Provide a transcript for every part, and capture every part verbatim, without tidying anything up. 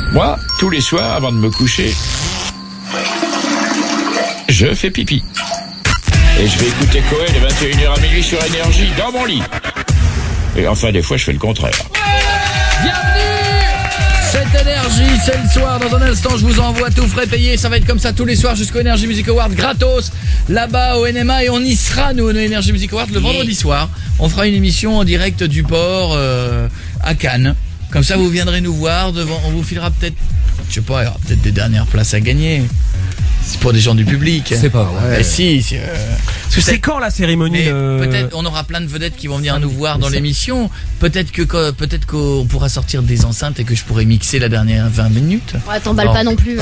Moi, tous les soirs, avant de me coucher, je fais pipi. Et je vais écouter Cohen de vingt et une heures à minuit sur Énergie dans mon lit. Et enfin, des fois, je fais le contraire. Bienvenue, cette Énergie, c'est le soir. Dans un instant, je vous envoie tout frais payé. Ça va être comme ça tous les soirs jusqu'au Energy Music Award gratos. Là-bas au N M A, et on y sera, nous, au Energy Music Award, le vendredi soir. On fera une émission en direct du port euh, à Cannes. Comme ça, vous viendrez nous voir. Devant, on vous filera peut-être, je sais pas, il y aura peut-être des dernières places à gagner. C'est pour des gens du public. C'est pas vrai. Eh si, si euh, Parce que c'est quand la cérémonie euh... le... Peut-être on aura plein de vedettes qui vont venir ah, nous voir dans l'émission. Peut-être que peut-être qu'on pourra sortir des enceintes et que je pourrai mixer la dernière vingt minutes. Ouais, t'emballes pas non plus. Hein.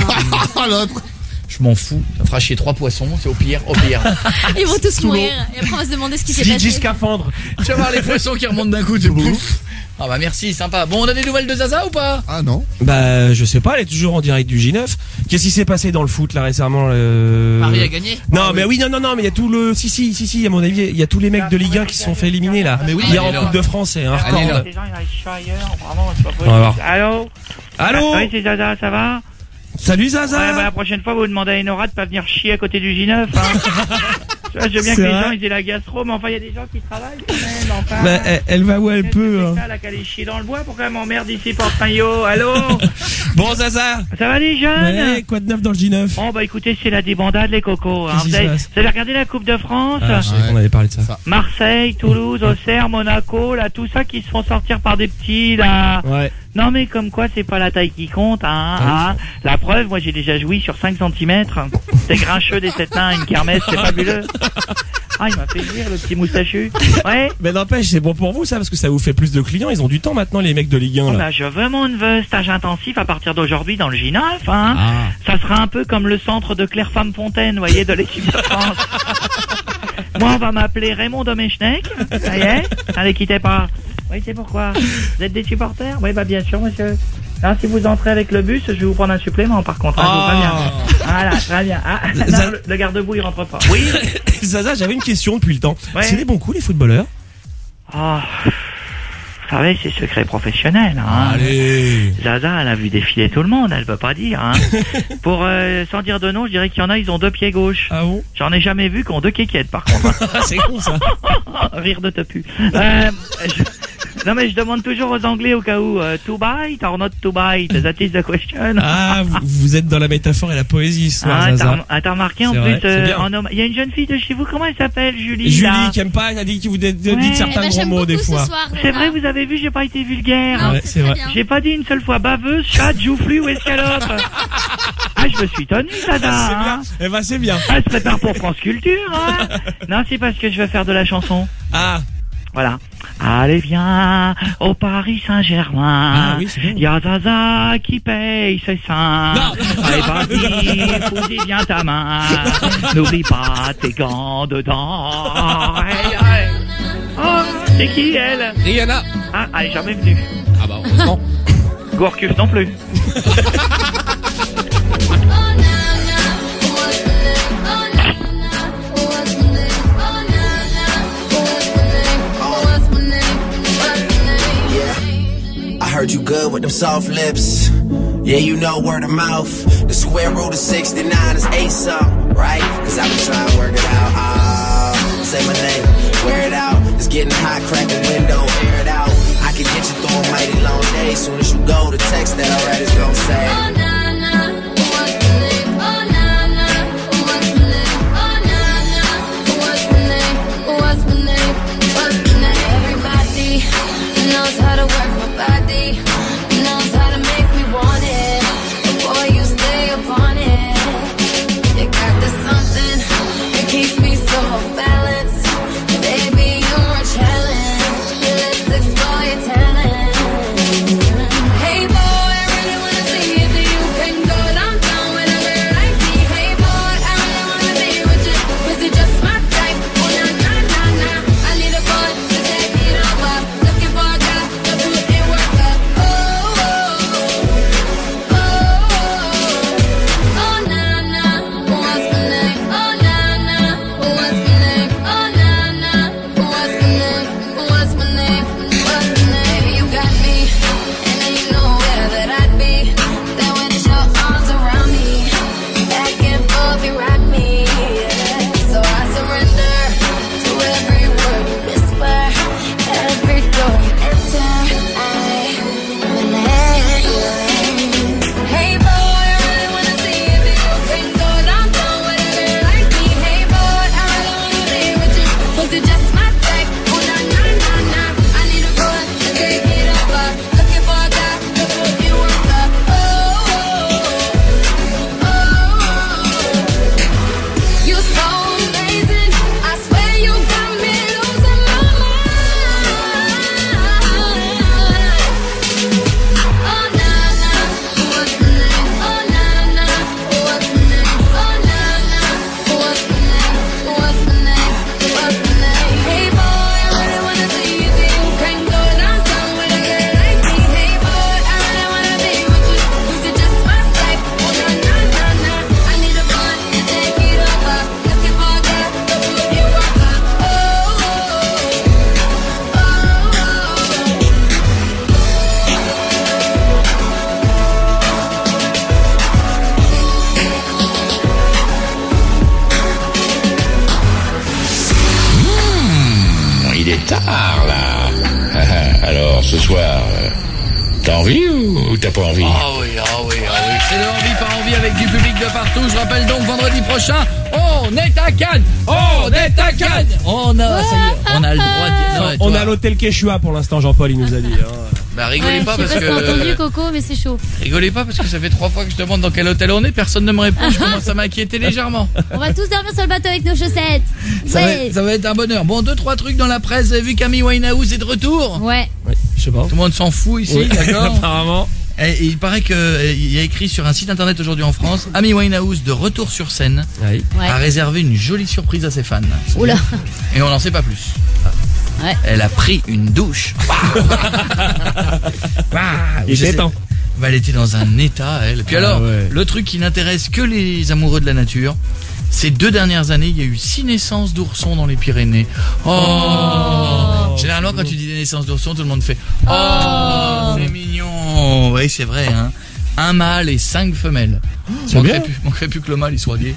Je m'en fous. Ça fera chier trois poissons, c'est au pire, au pire. Ils vont tous mourir. Et après on va se demander ce qui s'est passé. Gigi Scaphandre. Tu vas voir les poissons qui remontent d'un coup. Pouf. Ah bah merci, sympa. Bon, on a des nouvelles de Zaza ou pas? Ah non. Bah je sais pas, elle est toujours en direct du J neuf. Qu'est-ce qui s'est passé dans le foot là récemment euh... Paris a gagné? Non ah, mais oui. oui non non non mais il y a tout le si si si si à mon avis il y a tous les mecs de Ligue un qui se sont fait éliminer là. Ah, mais oui, hier en Coupe de France c'est un record. Les gens ils arrivent ailleurs, vraiment c'est pas possible. Voilà. Allô? Allô? Oui c'est Zaza, ça va? Salut Zaza. Ouais bah la prochaine fois vous demandez à Enora de pas venir chier à côté du J neuf hein. Je veux bien que les gens ils aient la gastro, mais enfin il y a des gens qui travaillent quand même, enfin. Bah, elle, elle va où elle peut. Hein. Ça, là, qu'elle est chier dans le bois, pourquoi elle m'emmerde ici, porte-maillot? Allô? Bon Zaza. Ça va les jeunes? Ouais, quoi de neuf dans le J neuf? Bon bah écoutez, c'est la débandade les cocos. Hein. Vous, avez, vous avez regardé la Coupe de France? Ah, je sais ouais. qu'on avait parlé de ça. ça. Marseille, Toulouse, Auxerre, Monaco, là tout ça qui se font sortir par des petits là. Ouais. Non mais comme quoi c'est pas la taille qui compte hein, ah, hein. La preuve, moi j'ai déjà joui sur cinq centimètres. C'est grincheux des sept nains, une kermesse, c'est fabuleux. Ah il m'a fait rire le petit moustachu. Ouais. Mais n'empêche c'est bon pour vous ça parce que ça vous fait plus de clients. Ils ont du temps maintenant les mecs de Ligue un là. Oh, bah, je veux mon neveu stage intensif à partir d'aujourd'hui dans le J neuf hein. Ah. Ça sera un peu comme le centre de Claire Femme Fontaine, vous voyez, de l'équipe de France. Moi on va m'appeler Raymond Domechnek. Ça y est, allez quittez pas. Oui, c'est pourquoi. Vous êtes des supporters? Oui, bah bien sûr, monsieur. Là, si vous entrez avec le bus, je vais vous prendre un supplément, par contre. Hein, oh. Très bien. Voilà, très bien. Ah, non, le, le garde-boue, il rentre pas. Oui. Zaza, j'avais une question depuis le temps. Ouais. C'est des bons coups, les footballeurs? Oh. Vous savez, c'est secret professionnel. Hein. Allez. Zaza, elle a vu défiler tout le monde, elle peut pas dire. Hein. Pour, euh, sans dire de nom, je dirais qu'il y en a, ils ont deux pieds gauches. Ah bon? J'en ai jamais vu qui ont deux kékettes, par contre. C'est con, ça. Rire de topu. Euh, je... Non mais je demande toujours aux Anglais au cas où uh, to bite or not to bite, that is the question. Ah, vous, vous êtes dans la métaphore et la poésie ce soir, ah, Zaza. T'as, t'as remarqué en c'est plus, vrai, euh, en homme, il y a une jeune fille de chez vous, comment elle s'appelle, Julie? Julie là qui aime pas, elle a dit que vous dites ouais. certains eh ben, gros mots des fois. Soir, c'est vrai, vous avez vu, j'ai pas été vulgaire. Non, ouais, c'est, c'est vrai. J'ai pas dit une seule fois baveuse, chat, joufflu ou escalope. Ah, je me suis tenu, Zaza. Ah, c'est hein. bien. Eh ben, c'est bien. Ah, elle se prépare pour France Culture, hein. Non, c'est parce que je vais faire de la chanson. Ah. Voilà. Allez viens au Paris Saint-Germain. Ah oui, c'est bien. Y'a Zaza qui paye ses seins. Non. Allez vas-y, fous-y bien ta main. N'oublie pas tes gants dedans. Hey, hey. Oh, c'est qui elle? Rihanna. Ah, elle est jamais venue. Ah bah heureusement. Gourcuff non plus. Heard you good with them soft lips. Yeah, you know word of mouth. The square root of sixty-nine is eight something, right? Cause I've been trying to work it out. Ah, uh, say my name, wear it out. It's getting hot, crack the window, air it out. I can get you through a mighty long day. Soon as you go, the text that I read is gonna say, oh, nah, nah, what's the name? Oh, nah, nah, what's the name? Oh, nah, nah, what's the name? What's the name? What's the name? Everybody knows how to work my body, knows how to make me want it. But boy, you stay upon it. You got this something that keeps me so off balance. Baby, you're a challenge. Let's explore your talent. Hey boy, I really wanna see if you Ou t'as pas envie? Ah oui, ah oui, ah oui. C'est de envie par envie avec du public de partout. Je rappelle donc vendredi prochain, on est à Cannes. On est à Cannes. On a, ça y est, on a le droit de dire. On a l'hôtel Quechua pour l'instant, Jean-Paul, il nous a dit. Hein. Bah rigolez Ouais, pas je parce sais pas si t'as entendu que Coco, mais c'est chaud. rigolez pas parce que ça fait trois fois que je demande dans quel hôtel on est, personne ne me répond. Je commence à m'inquiéter légèrement. On va tous dormir sur le bateau avec nos chaussettes. Ça, va, Ouais. être- ça va être un bonheur. Bon, deux trois trucs dans la presse. Vous avez vu qu'Amy Winehouse est de retour. Ouais. Oui, je sais pas. Tout le monde s'en fout ici, Oui, d'accord. apparemment. Et, et il paraît que euh, il y a écrit sur un site internet aujourd'hui en France, Amy Winehouse de retour sur scène Oui. Ouais. a réservé une jolie surprise à ses fans. Oula. Et on n'en sait pas plus. Ouais. Elle a pris une douche. Waouh. Waouh. Il Je était sais- temps. Bah, elle était dans un état, elle. Puis Ah alors, ouais. le truc qui n'intéresse que les amoureux de la nature, ces deux dernières années, il y a eu six naissances d'oursons dans les Pyrénées. Oh, Généralement, quand tu dis des naissances d'oursons, tout le monde fait « Oh, c'est mignon !» Oui, c'est vrai, hein. Un mâle et cinq femelles. C'est Manquerait bien. plus, manquerait plus que le mâle, il soit gay.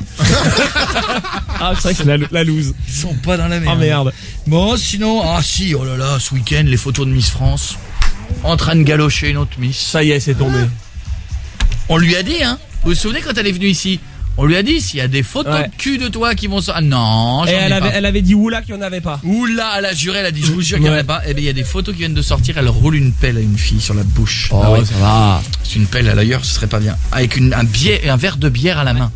Ah, c'est vrai que c'est la, la loose. Ils sont pas dans la merde. Ah merde. Bon, sinon, ah si, oh là là, ce week-end, les photos de Miss France, en train de galocher une autre Miss. Ça y est, c'est tombé. On lui a dit, hein. Vous vous souvenez quand elle est venue ici? On lui a dit, s'il y a des photos Ouais. de cul de toi qui vont sortir. Ah non, j'en Et ai elle pas. avait, elle avait dit oula qu'il n'y en avait pas. Oula, elle a juré, elle a dit, je vous jure qu'il n'y en a Ouais. pas. Eh bien, il y a des photos qui viennent de sortir, elle roule une pelle à une fille sur la bouche. Oh, Ah ouais. ça va. C'est une pelle à l'ailleurs, ce serait pas bien. Avec une, un, biais, un verre de bière à la main.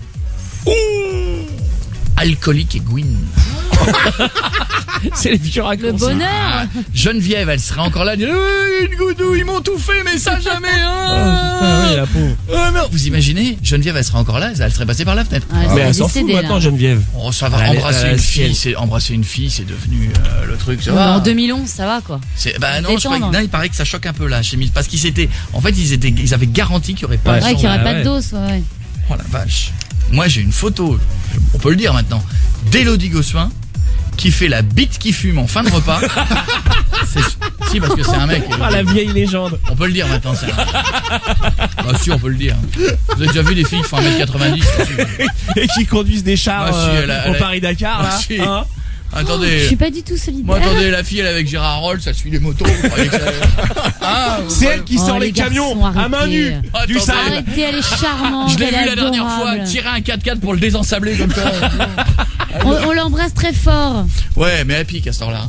Alcoolique et Gwyn. C'est les vieux Le raccourcis. bonheur. Geneviève, elle serait encore là, elle dit, Eh, une goudou, ils m'ont tout fait, mais ça jamais, Oh, hein. putain, oui, la pauvre. Oh non, vous imaginez, Geneviève, elle serait encore là, elle serait passée par la fenêtre. Ah, Mais c'est elle s'en fout décédé, maintenant, là. Geneviève. Oh, ça va, Elle est- embrasser elle est une ciel. fille, c'est embrasser une fille, c'est devenu euh, le truc. Ça Ouais, va. En deux mille onze, ça va quoi. C'est bah non, je crois que, Détendre. non, il paraît que ça choque un peu là, chez Miss, parce qu'ils étaient, en fait, ils étaient, ils avaient garanti qu'il y aurait pas. Ouais. de Ouais, sang. qu'il n'y aurait bah pas ouais. de dose, ouais, ouais. Oh la vache. Moi, j'ai une photo, on peut le dire maintenant, d'Élodie Gossuin qui fait la bite qui fume en fin de repas. C'est- si, parce que c'est un mec. Ah, la vieille légende. On peut le dire maintenant, c'est un... Bah si, on peut le dire. Vous avez déjà vu des filles qui font un mètre quatre-vingt-dix? Et qui conduisent des chars Bah, si, euh, elle a- au elle a- Paris-Dakar, Bah, là. si. Hein. Je Attendez. suis pas du tout solidaire. Moi, attendez, la fille, elle est avec Gérard Rolls, ça suit les motos. Vous croyez que ça... Ah, vous C'est croyez- elle qui Oh, sort les les camions garçons, à main nue arrêtez. du Attendez. sable. Arrêtez, elle est charmante. Je l'ai elle vu est la dernière fois adorable. tirer un quatre-quatre pour le désensabler comme ça. On, on l'embrasse très fort. Ouais, mais elle pique à ce temps-là.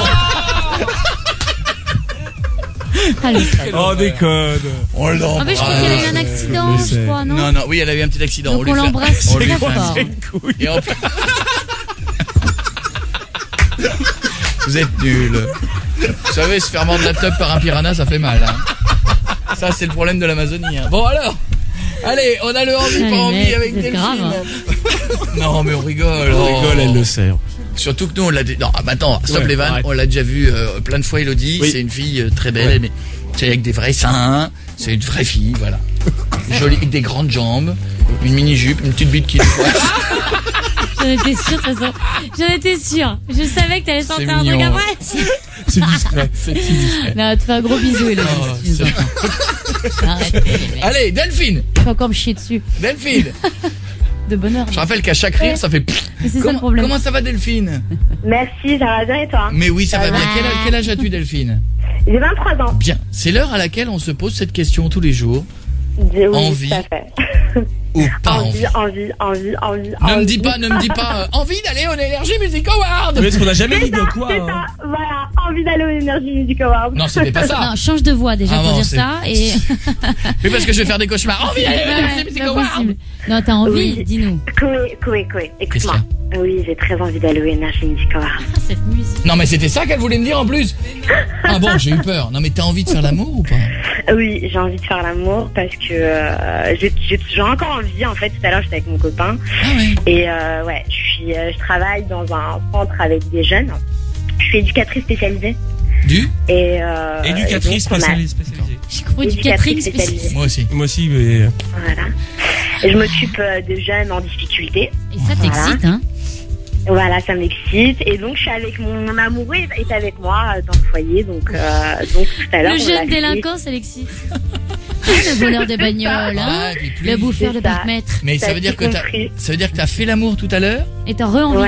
Allez. Oh, déconne. On l'embrasse. Ah mais je crois qu'elle a eu un accident, mais je c'est- crois, non, Non, non, oui, elle a eu un petit accident. Donc lui on fait- l'embrasse on lui très fait un- fort. Et en plus- Vous êtes nuls. Vous savez, se faire mordre la teub par un piranha, ça fait mal. Hein. Ça, c'est le problème de l'Amazonie. Hein. Bon, alors. Allez, on a le envie, Ah, pas les envie mecs, avec vous êtes Delphine. grave, hein. Non, mais on rigole. On rigole, elle le sait. Surtout que nous, on l'a dit. Non, ah, bah attends, stop Ouais, les vannes. arrête. On l'a déjà vu euh, plein de fois, Elodie. Oui. C'est une fille euh, très belle, Ouais. mais c'est avec des vrais seins. C'est une vraie fille, voilà. Jolie, avec des grandes jambes, une mini-jupe, une petite bite qui. J'en étais sûre, de toute façon. J'en étais sûre. Je savais que t'allais sortir un truc mignon. après. C'est discret. C'est si discret. Non, tu fais un gros bisou, Elodie. Oh, si tu veux. c'est- Arrêtez, les mecs. Allez, Delphine, Je vais encore me chier dessus. Delphine. De bonheur. Je rappelle qu'à chaque rire, ça fait. Mais c'est ça Comment, le problème. comment ça va, Delphine? Merci, ça va bien et toi? Mais oui, ça va Ça bien. va. Quel, quel âge as-tu, Delphine? J'ai vingt-trois ans. Bien. C'est l'heure à laquelle on se pose cette question tous les jours. J'ai- Oui, Envie. tout à fait. Ou pas envie. envie, envie, envie, envie. Ne me dis envie. pas, ne me dis pas. euh, envie d'aller au Energy Music Award. Mais est-ce qu'on a jamais dit de quoi C'est hein. ça, voilà, envie d'aller au Energy Music Awards. Non, c'était pas ça. Non, change de voix déjà Ah pour bon, dire c'est- ça et. Mais parce que je vais faire des cauchemars. Envie d'aller au Ouais, Energy ouais, Music c'est pas Award. possible. Non, t'as envie, Oui. dis-nous. Chloé, Chloé, Chloé, écoute-moi. Qu'est-ce Oui, j'ai très envie d'aller au Energy Music Awards. Ah, cette musique. Non, mais c'était ça qu'elle voulait me dire en plus. Ah bon, j'ai eu peur. Non, mais t'as envie de faire l'amour ou pas? Oui, j'ai envie de faire l'amour parce que euh, j'ai j'ai- j'ai encore envie. En fait, tout à l'heure, j'étais avec mon copain. Ah ouais. Et euh, ouais, je suis, euh, je travaille dans un centre avec des jeunes. Je suis éducatrice spécialisée. Du Et euh, Éducatrice et donc, on a- spécialisée. spécialisée. J'ai compris du Éducatrice Catherine spécialisée. spécialisée. Moi aussi. Moi aussi, mais. Voilà. Et je m'occupe euh, de jeunes en difficulté. Et ça Voilà. t'excite, hein? Voilà, ça m'excite. Et donc, je suis avec mon, mon amoureux est est avec moi euh, dans le foyer. Donc, euh, donc tout à l'heure. Le on a jeune fait- délinquant, ça l'excite. Ah, le voleur de bagnole, hein? Ah, et puis- Le bouffeur de C'est ça. parc-mètre. Mais ça T'as veut dire tout que t'as, compris. ça veut dire que t'as fait l'amour tout à l'heure. Et t'as re-envie. Ouais.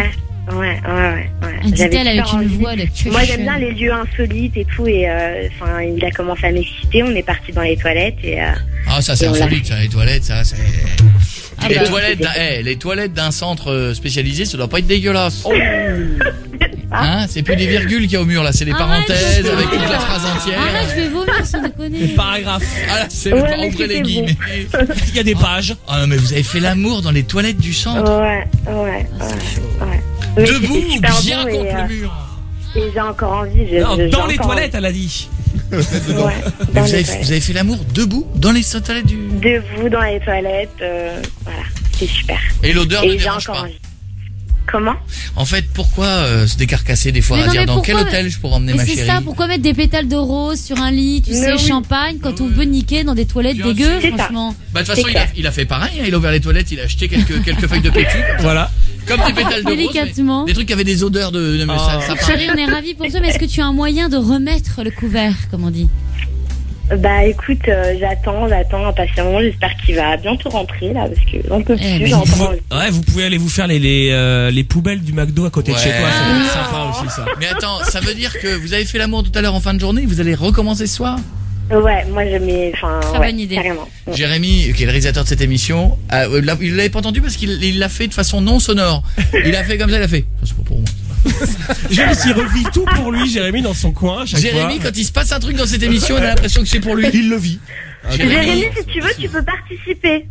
Ouais, ouais, ouais. ouais. Dit-elle avec une envie. voix de Moi, j'aime bien les lieux insolites et tout. Et enfin, euh, il a commencé à m'exciter. On est parti dans les toilettes et. Euh, ah, ça c'est insolite, ça, les toilettes, ça c'est. Ah les, bah, toilettes d'un, hey, les toilettes d'un centre spécialisé, ça doit pas être dégueulasse. Oh. Hein, c'est plus des virgules qu'il y a au mur là, c'est des Arrête, parenthèses je... avec toute la phrase entière. Arrête, je vais vomir sans déconner. Les paragraphes. Ah là, c'est ouais, pas ouvrez les guillemets. Bon. Il y a des pages. Ah non, mais vous avez fait l'amour dans les toilettes du centre. Ouais, ouais, ouais. Ah, ouais. Debout ou bien bon contre et, le euh, mur. Et j'ai encore envie. Je, Non, je, dans les encore toilettes, elle a dit. envie. Ouais, Mais dans vous, les avez, toilettes. vous avez fait l'amour debout dans les toilettes du. Debout dans les toilettes, euh, voilà, c'est super. Et l'odeur Et ne j'ai dérange encore pas. envie. Comment? En fait, pourquoi euh, se décarcasser des fois Mais à non, dire mais dans pourquoi- quel hôtel je pourrais emmener Mais ma c'est chérie? ça, pourquoi mettre des pétales de rose sur un lit, tu Mais sais, oui. champagne, quand on peut niquer dans des toilettes Bien dégueu, sûr. franchement. Bah de toute façon, C'est il a, clair. il a fait pareil, hein, il a ouvert les toilettes, il a acheté quelques quelques feuilles de pécu, Voilà. comme des pétales de rose, Délicatement. mais des trucs qui avaient des odeurs de, de mais ça, ça paraît. Chérie, on est ravis pour toi, mais est-ce que tu as un moyen de remettre le couvert, comme on dit? Bah écoute, euh, j'attends, j'attends impatiemment. J'espère qu'il va bientôt rentrer là, parce que j'en peux Eh, plus. mais J'ai Vous- encore envie. ouais, vous pouvez aller vous faire les les, euh, les poubelles du McDo à côté de Ouais. chez toi. Ça va être Ah. sympa aussi ça. Mais attends, ça veut dire que vous avez fait l'amour tout à l'heure en fin de journée, vous allez recommencer ce soir? Ouais, moi je mets, enfin, Très ouais, bonne idée. carrément. Ouais. Jérémy, qui est le réalisateur de cette émission, euh, l'a- il l'avait pas entendu parce qu'il il l'a fait de façon non sonore. Il a fait comme ça, il a fait. Ça, c'est pas pour moi. Je me suis revis tout pour lui, Jérémy, dans son coin à chaque Jérémy, fois. quand il se passe un truc dans cette émission, on a l'impression que c'est pour lui. Il le vit. Jérémy, si tu veux, tu peux participer.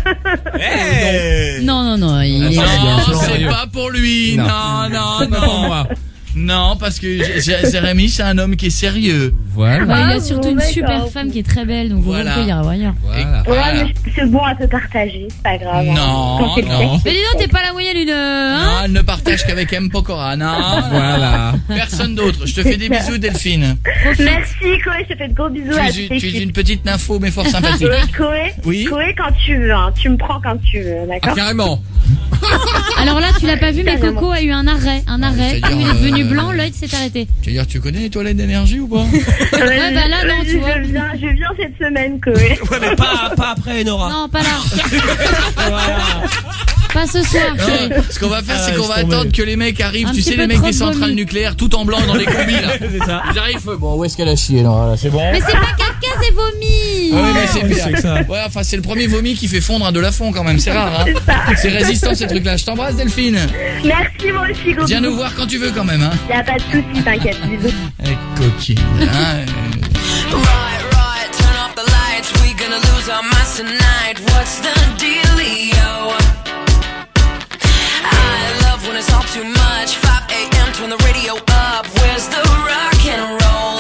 Hey Non, non, non, il est... Non, bien, c'est sérieux. pas pour lui. Non, non, non. Pour moi. Non, parce que J- J- Jérémy, c'est un homme qui est sérieux. Voilà. Bah, il Ah, a surtout bon, une d'accord, super ok. femme qui est très belle, donc Voilà. on peut y aller ailleurs. Voilà. Ouais, Voilà. mais c'est bon à se partager, c'est pas grave. hein. Non, Quand c'est non. fait. Mais dis donc, t'es pas la moyenne d'une... Hein Non, elle ne partage qu'avec M. Pokora. Non, Voilà. personne d'autre. Je te fais des bisous, Delphine. Merci Koé, je te fais de gros bisous Tu à es, toute une- tu es l'équipe. une petite nympho, mais fort sympathique. Et Koé, Oui. Koé, quand tu veux, hein. Tu me prends quand tu veux, Ah, d'accord? carrément. Alors là, tu l'as pas vu, mais Carrément. Coco a eu un arrêt. Un arrêt. c'est-à-dire, Comme il est devenu euh, blanc, l'œil s'est arrêté. Tu veux dire, tu connais les toilettes d'énergie ou pas? Ouais, bah là, non, tu je, vois. Je viens, je viens cette semaine, Koé. Ouais, mais pas, pas après, Nora. Non, pas là. Voilà. Pas ce soir, chérie. Non, ce qu'on va faire, Ah, c'est qu'on laisse va tomber. attendre que les mecs arrivent. Un Tu petit sais, peu les mecs trop des de centrales vomi. nucléaires, tout en blanc dans les combis, là. C'est ça. Ils arrivent, bon, où est-ce qu'elle a chié, là? C'est bon. Mais c'est pas caca, c'est vomi. Ouais, mais c'est Ouais, pire. c'est que ça. Ouais, enfin, c'est le premier vomi qui fait fondre un de la fond quand même. C'est rare, hein. C'est ça. C'est résistant, ces trucs-là. Je t'embrasse, Delphine. Merci, moi aussi, gros Viens nous bisous. voir quand tu veux, quand même, hein. Y a pas de soucis, t'inquiète, bisous. Eh, coquine, hein. Right, right, turn off the lights. We gonna lose our minds tonight. What's the dealio? I love when it's all too much. five a.m. turn the radio up. Where's the rock and roll?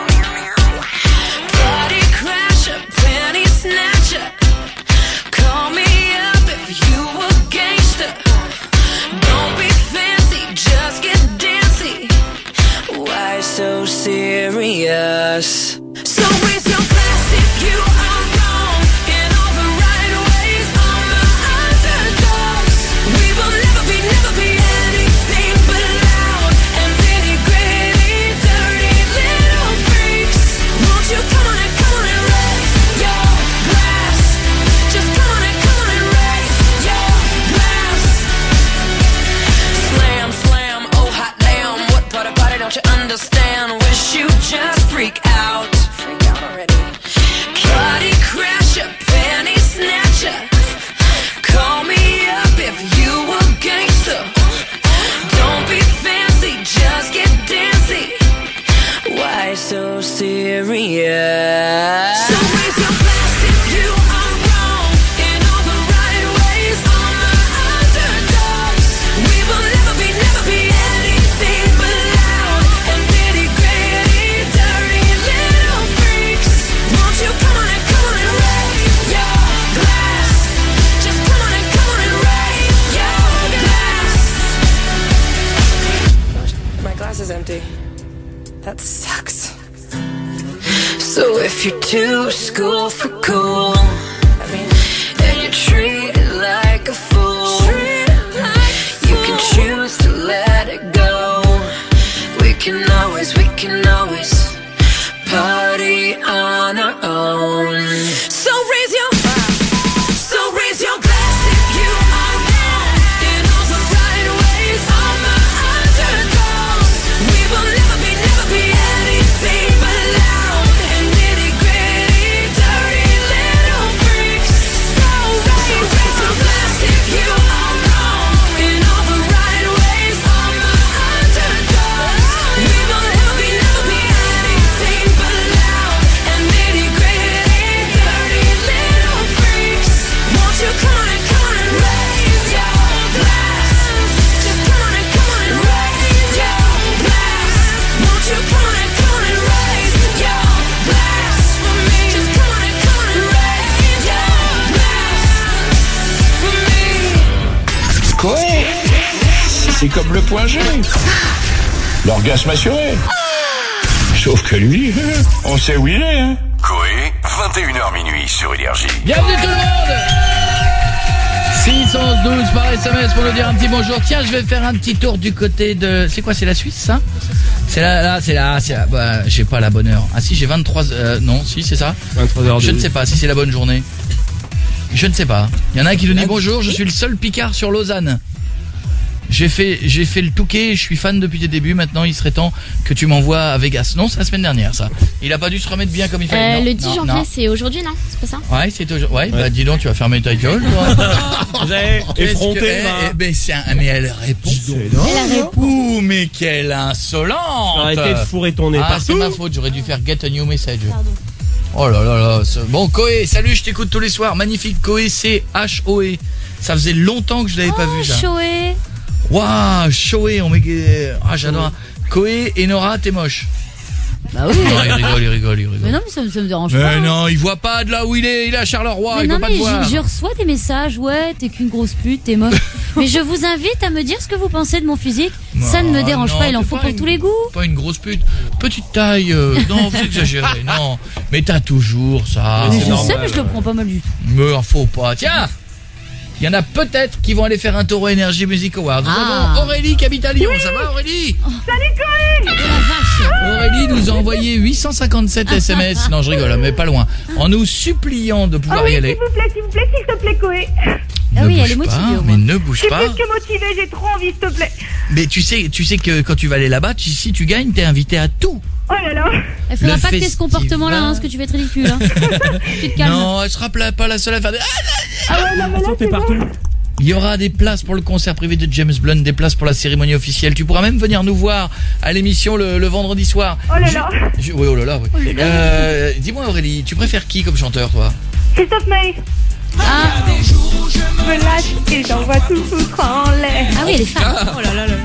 Party crasher, penny snatcher. Call me up if you a gangster. Don't be fancy, just get dancy. Why so serious? So raise your glass if you are wrong in all the right ways. On the underdogs, we will never be, never be anything but loud and nitty gritty, dirty little freaks. Won't you come on and come on and raise your glass? Just come on and come on and raise your glass. Slam, slam, oh hot damn, what part of party don't you understand? Wish you just freak out. Freak out already. Party crasher, penny snatcher. Call me up if you a gangster. Don't be fancy, just get dancy. Why so serious? So raise your glass if you are wrong in all the right ways. On the underdogs, we will never be, never be anything but loud and nitty gritty, dirty little freaks. Won't you come on and come on and raise your glass? Just come on and come on and raise your glass. My glass is empty. That sucks. So if you're too school for cool, I mean, and you treat it like a fool, you can choose to let it go. We can always, we can always party on our own. So raise your, so raise your glass if you are wrong in all the right ways. On the C'est comme le point G. L'orgasme assuré. Sauf que lui, on sait où il est, hein. Coé, vingt et une heures minuit sur Énergie. Bienvenue tout le monde. six onze douze par S M S pour nous dire un petit bonjour. Tiens, je vais faire un petit tour du côté de... C'est quoi, c'est la Suisse, ça? C'est là, là, c'est là, c'est là. Bah, j'ai pas la bonne heure. Ah si, j'ai vingt-trois... Euh, non, si, c'est ça vingt-trois heures. Je ne sais pas si c'est la bonne journée. Je ne sais pas. Il y en a un qui nous dit bonjour, je suis le seul Picard sur Lausanne. J'ai fait, j'ai fait le Touquet, je suis fan depuis tes débuts. Maintenant, il serait temps que tu m'envoies à Vegas. Non, c'est la semaine dernière, ça. Il a pas dû se remettre bien comme il fallait. Euh, non, le dix non, janvier, non. c'est aujourd'hui, non? C'est pas ça? Ouais, c'est aujourd'hui. Ouais, ouais, bah dis donc, tu vas fermer ta gueule. Effronté, que, va. eh, ben, c'est un, mais elle répond. Elle répond. Ouh, mais quelle insolente! Arrêtez de fourrer ton nez Ah, partout. c'est ma faute, j'aurais dû faire get a new message. Oh là là là. c'est- Bon, Koé, salut, je t'écoute tous les soirs. Magnifique, Koé, C H O E. Ça faisait longtemps que je l'avais pas vu, ça. Choé. Waouh, Choé, on met... Ah, j'adore. Koé et Nora, t'es moche. Bah oui. Non, il rigole, il rigole, il rigole. Mais non, mais ça, ça me dérange Mais pas. non, il voit pas de là où il est, il est à Charleroi, Mais il non, peut pas mais te voir. je, je reçois des messages, ouais, t'es qu'une grosse pute, t'es moche. Mais je vous invite à me dire ce que vous pensez de mon physique. Ça ne me Ah, dérange non, pas, il en t'es faut pas pour une- tous les goûts. Pas une grosse pute, petite taille, euh, non, vous exagérez, non. Mais t'as toujours ça. Mais c'est je normal, sais, mais je le prends pas mal du tout. Mais en faut pas. Tiens, il y en a peut-être qui vont aller faire un tour au Energy Music Awards. Nous Ah. avons Aurélie qui habite à Lyon. Ça va, Aurélie? Salut Corinne. Oh la vache. Aurélie nous a envoyé huit cent cinquante-sept S M S. Non, je rigole, mais pas loin. En nous suppliant de Ah pouvoir oui, y s'il aller. vous plaît, s'il vous plaît, s'il te plaît, Coé. Ah Ne oui, elle bouge est motivée, pas, au mais moins. ne Je bouge suis pas. plus que motivée, j'ai trop envie, s'il te plaît. Mais tu sais, tu sais que quand tu vas aller là-bas, tu, si tu gagnes, t'es invité à tout. Oh là là. Il faudra Le pas que t'aies ce festival. comportement-là, hein, parce que tu vas être ridicule. Hein. Tu te calmes. Non, elle sera pla- pas la seule à faire des... Ah, Ah ouais, non, mais là, Attends, t'es c'est partout. bon. il y aura des places pour le concert privé de James Blunt, des places pour la cérémonie officielle. Tu pourras même venir nous voir à l'émission le, le vendredi soir. Oh là Je- là. je- oui, oh là là, oui. Euh, dis-moi Aurélie, tu préfères qui comme chanteur, toi? Christophe Maé. Ah, Je me lâche et j'envoie tout foutre en l'air. ah oui, elle est fan. Oh là là là.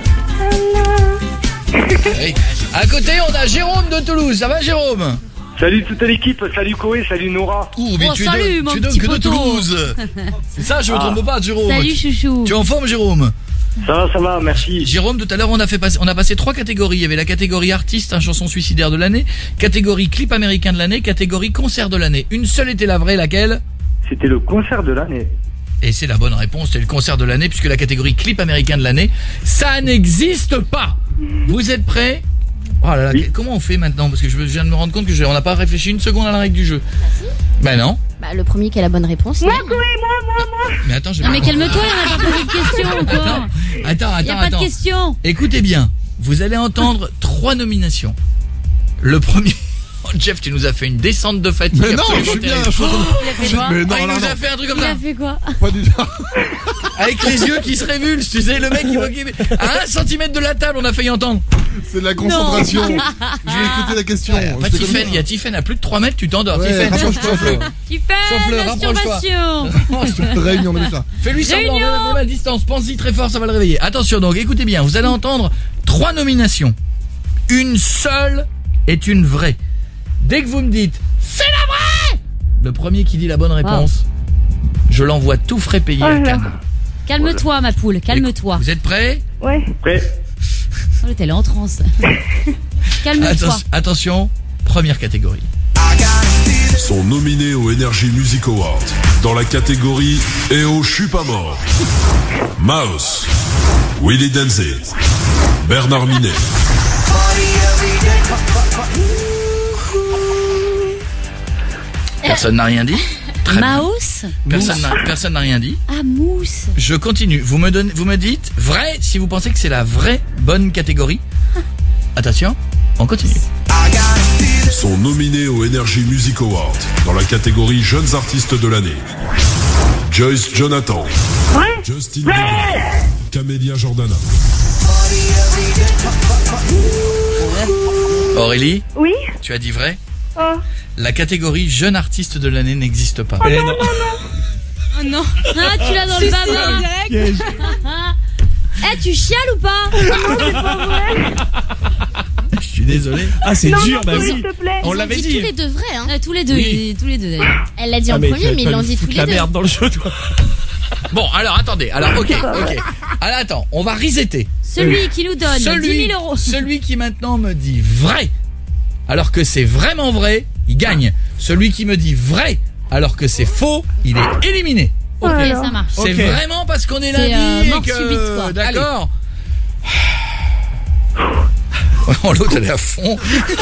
Hey. À côté, on a Jérôme de Toulouse. Ça va, Jérôme? Salut toute l'équipe, salut Koé, salut Nora. Ouh, mais Oh, tu es salut, de, mon tu es donc petit de poteau. Toulouse. C'est ça, je me Ah. trompe pas, Jérôme. Salut, Tu, chouchou. tu es en forme, Jérôme? Ça va, ça va, merci. Jérôme, tout à l'heure, on a fait passer, on a passé trois catégories. Il y avait la catégorie artiste, un chanson suicidaire de l'année, catégorie clip américain de l'année, catégorie concert de l'année. Une seule était la vraie, laquelle? C'était le concert de l'année. Et c'est la bonne réponse, c'est le concert de l'année, puisque la catégorie clip américain de l'année, ça n'existe pas. Vous êtes prêts? Oh là là, Oui. que- comment on fait maintenant? Parce que je viens de me rendre compte que je, on n'a pas réfléchi une seconde à la règle du jeu. Ben non. Bah, le premier qui a la bonne réponse. Moi, il- Coé, moi, moi, moi. Mais attends, je vais Non, mais pas- calme-toi, on n'a pas posé de questions encore. Attends, Il n'y a attends, pas de attends. questions. Écoutez bien, vous allez entendre trois nominations. Le premier... Oh, Jeff, tu nous as fait une descente de fatigue. Mais non, absolument je suis bien. terrible. Je suis en train de- Il a fait je- quoi Mais non, Ah, il non, nous non, a fait un truc comme Il ça. a fait quoi? pas du tout. Avec les yeux qui se révulsent, tu sais, le mec qui va à un centimètre de la table, on a failli entendre. C'est de la concentration. Je vais écouter la question. Ouais, pas C'était Tiffen, comme il y a Tiffen à plus de trois mètres, tu t'endors. Ouais, Tiffen, rapproche-toi, chauffe-le. Tu fais Chauffe-le, rapproche-toi. masturbation. ça. Réunion, on a vu ça. Fais-lui semblant, Réunion. même à distance, pense-y très fort, ça va le réveiller. Attention donc, écoutez bien, vous allez entendre trois nominations. Une seule est une vraie. Dès que vous me dites « C'est la vraie !» Le premier qui dit la bonne réponse, je l'envoie tout frais payé Oh à là. Cannes. Calme-toi, ma poule, calme-toi. Vous êtes prêts? Ouais. Prêt? Oh, elle est en transe. Calme-toi. Atten- Attention, première catégorie. Sont nominés au Energy Music Awards dans la catégorie Et oh, je suis pas mort. Mouse, Willy Denzé, Bernard Minet. Personne n'a rien dit? Très bien. Maus. Personne n'a personne n'a rien dit. Ah, mousse. Je continue. Vous me donnez, vous me dites vrai si vous pensez que c'est la vraie bonne catégorie. Attention, on continue. Sont nominés au Energy Music Awards dans la catégorie Jeunes Artistes de l'année. Joyce Jonathan, Justin Bieber, Camélia Jordana. Aurélie, Oui. tu as dit vrai? Oh. La catégorie jeune artiste de l'année n'existe pas. Eh non. Oh non. Ah, tu l'as dans le bas. Piège. Eh, tu chiales ou pas? Je suis désolé. Ah, c'est Non, dur, non, bah s'il oui. te plaît. On Ils ont l'avait dit dit. tous les deux vrais, hein. Ah, tous les deux, Oui. ils- tous les deux d'ailleurs. Elle l'a dit Ah, en mais premier, tu vas mais ils pas l'ont lui dit tous foutre les la deux. merde dans le jeu, toi. Bon, alors attendez. Alors, ok, ok. Alors attends, on va resetter. Celui qui nous donne celui, dix mille euros. Celui qui maintenant me dit vrai, alors que c'est vraiment vrai, il gagne. Celui qui me dit vrai, alors que c'est faux, il est éliminé. Ok, ça marche. C'est Ok. vraiment parce qu'on est C'est, lundi euh, et mort que... subite, quoi. D'accord. Oh, l'autre elle est à fond.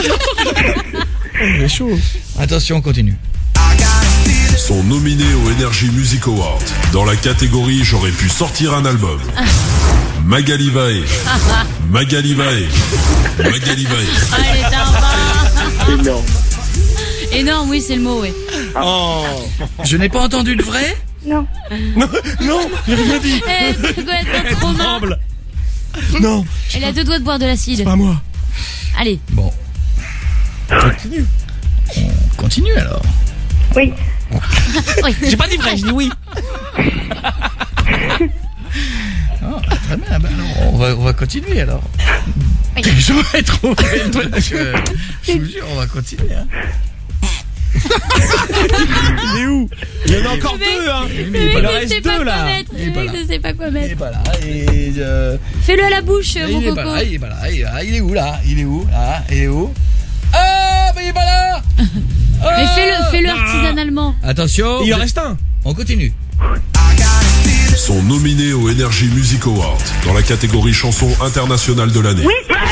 Il est chaud. Attention, on continue. Sont nominés au Energy Music Award dans la catégorie J'aurais pu sortir un album. Magali Vae, Magali Vae, Magali Vae. Allez, t'as Énorme. Énorme, oui, c'est le mot, ouais. Oh. Je n'ai pas entendu le vrai. Non. Non, non, j'ai rien dit. Eh, c'est complètement trop mal. Tremble. Non, Elle a deux doigts de boire de l'acide. pas moi. Allez. Bon. Continue. On continue alors. Oui. Oui. J'ai pas dit vrai, j'ai dit oui. Oh, très bien, ben alors, on va, on va continuer alors. Je vais trouver le truc. Je, je vous jure, on va continuer. Hein. Il est où? Il y en a encore deux, hein. Le Il mec en ne reste sait pas deux, quoi là. mettre. Il est Le pas mec là. ne sait pas quoi Il est mettre. pas là. Et euh, Fais-le à la bouche, mon il est coco. pas là. Il est pas là. Il est là. Il est où là? Il est où là? Il est où? Ah, mais il est pas là. Mais fais-le, fais-le Ah. artisanalement. Attention. Il en reste un. On continue. Sont nominés au Energy Music Award dans la catégorie chanson internationale de l'année. Oui, c'est vrai,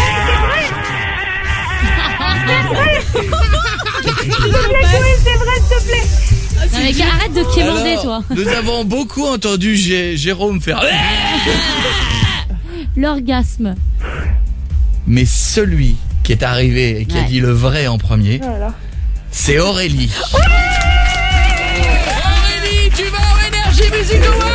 c'est vrai, s'il te plaît. Non, mais arrête de quémander, Alors, toi. Nous avons beaucoup entendu Gé- Jérôme faire. L'orgasme. Mais celui qui est arrivé et qui a Ouais. dit le vrai en premier, Voilà. c'est Aurélie. Aurélie, tu vas au Energy Music Award.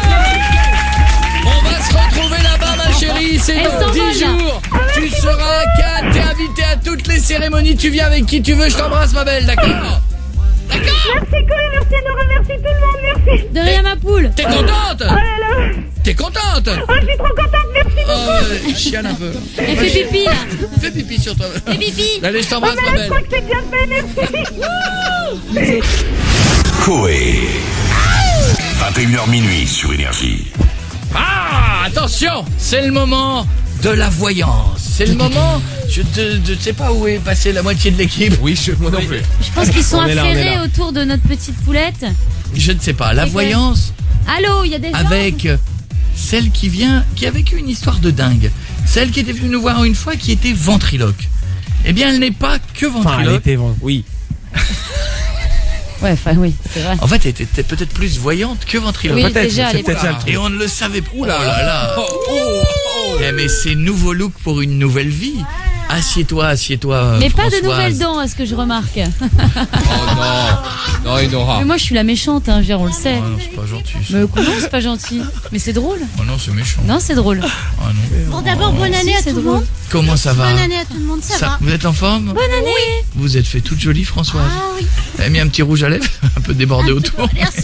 On va se retrouver là-bas, ma chérie. C'est Elle dans s'envole, dix là. jours. Tu seras à Cannes. T'es invité à toutes les cérémonies. Tu viens avec qui tu veux. Je t'embrasse, ma belle. D'accord? Merci Colin, merci Nora, merci tout le monde, merci. De rien, ma poule. T'es contente? Oh là là. T'es contente? Oh, je suis trop contente, merci Oh, beaucoup. euh, chiale un peu. Elle fait pipi, là. Fais pipi sur toi. Fais pipi. Allez, je Oh, t'embrasse, mais ma là, je belle. crois que c'est bien fait, merci. Coé. vingt et une heures minuit sur Énergie. Ah, attention, c'est le moment de la voyance. C'est le moment, je ne sais pas où est passée la moitié de l'équipe. Oui, je, moi non plus. Je pense qu'ils sont On est là, on est affairés là. autour de notre petite poulette. Je ne sais pas, la Et que- voyance Allô, il y a des gens. avec celle qui vient, qui a vécu une histoire de dingue. Celle qui était venue nous voir une fois, qui était ventriloque. Eh bien, elle n'est pas que Enfin, elle ventriloque. était bon. Oui. Ouais, enfin, oui, c'est vrai. En fait, elle était peut-être peut-être plus voyante que ventriloque. Oui, peut-être, déjà, à c'est l'époque. peut-être ça le truc. Et on ne le savait pas. Ouh là là là. Eh, mais c'est nouveau look pour une nouvelle vie. Assieds-toi, assieds-toi. euh, Mais pas de Françoise. nouvelles dents, à ce que je remarque. Oh non. Non, il n'aura. Mais moi, je suis la méchante, hein, je veux dire, on le sait. Ah non, c'est pas gentil. ça. Mais non, c'est pas gentil. Mais c'est drôle. Oh non, c'est méchant. Non, c'est drôle. Ah non. Bon, d'abord, bonne année à c'est tout le drôle. monde. Comment ça va? Bonne année à tout le monde, ça, va. Vous êtes en forme? Bonne année. Vous êtes fait toute jolie, Françoise. Ah oui, Vous avez mis un petit rouge à lèvres, un peu débordé autour. merci.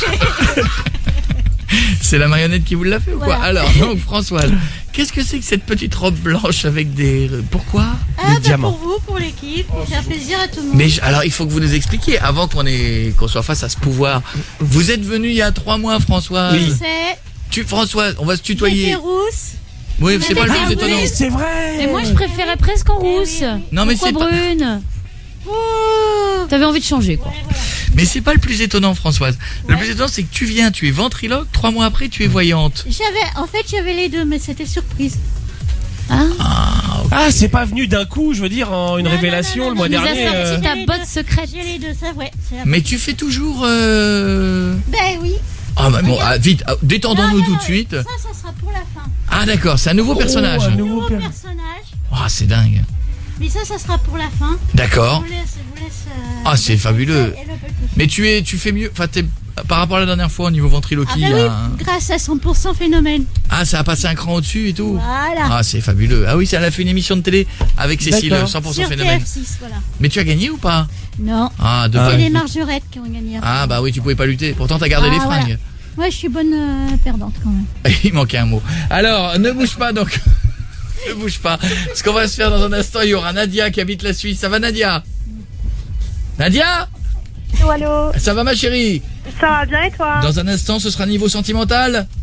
C'est la marionnette qui vous l'a fait ou quoi? Voilà. Alors, donc Françoise, qu'est-ce que c'est que cette petite robe blanche avec des... Pourquoi? Ah, bah, diamants. pour vous, pour l'équipe, pour faire plaisir à tout le monde. Mais je- alors, il faut que vous nous expliquiez, avant qu'on ait, qu'on soit face à ce pouvoir. Vous êtes venu il y a trois mois, Françoise. Oui. C'est. Tu, Françoise, on va se J'étais tutoyer. rousse. Oui, c'est pas le Ah plus oui, étonnant. c'est vrai. Mais moi, je préférais presque en rousse. Eh oui, Non, mais Pourquoi c'est pas... brune? Oh. T'avais envie de changer, quoi. Ouais, voilà. Mais c'est pas le plus étonnant, Françoise. Le Ouais. plus étonnant, c'est que tu viens, tu es ventriloque, trois mois après, tu es voyante. J'avais, en fait, j'avais les deux, mais c'était surprise. Ah, Ah, c'est pas venu d'un coup, je veux dire, en une Non, révélation non, non, le mois tu nous as dernier. sorti euh. ta J'ai les botte deux. secrète. J'ai les deux, ça, ouais. c'est la- Mais tu fais toujours... Euh... Ben oui. Ah bah bon, ah, vite, ah, détendons-nous Non, tout non, de suite. Ça, ça sera pour la fin. Ah d'accord, c'est un nouveau personnage. Oh, un Nouveau nouveau per- personnage. Ah, c'est dingue. Mais ça, ça sera pour la fin. D'accord. Je vous laisse, je vous laisse, euh, Ah, c'est le- fabuleux. et le- Mais tu es, tu fais mieux. Enfin, t'es par rapport à la dernière fois au niveau ventriloquie. Ah bah il y oui, a un- grâce à cent pour cent phénomène. Ah, ça a passé un cran au-dessus et tout. Voilà. Ah, c'est fabuleux. Ah oui, ça elle a fait une émission de télé avec Cécile, D'accord. cent pour cent Sur phénomène. T F six, voilà. Mais tu as gagné ou pas? Non. Ah, de Ah, quoi? C'est les margerettes qui ont gagné. Ah bah oui, tu pouvais pas lutter. Pourtant, t'as gardé Ah, les fringues. voilà. Ouais, je suis bonne euh, perdante quand même. Il manquait un mot. Alors, ne bouge pas donc. Ne bouge pas. Ce qu'on va se faire dans un instant, il y aura Nadia qui habite la Suisse. Ça va, Nadia? Nadia? Allô, allô. Ça va, ma chérie? Ça va bien et toi? Dans un instant, ce sera niveau sentimental.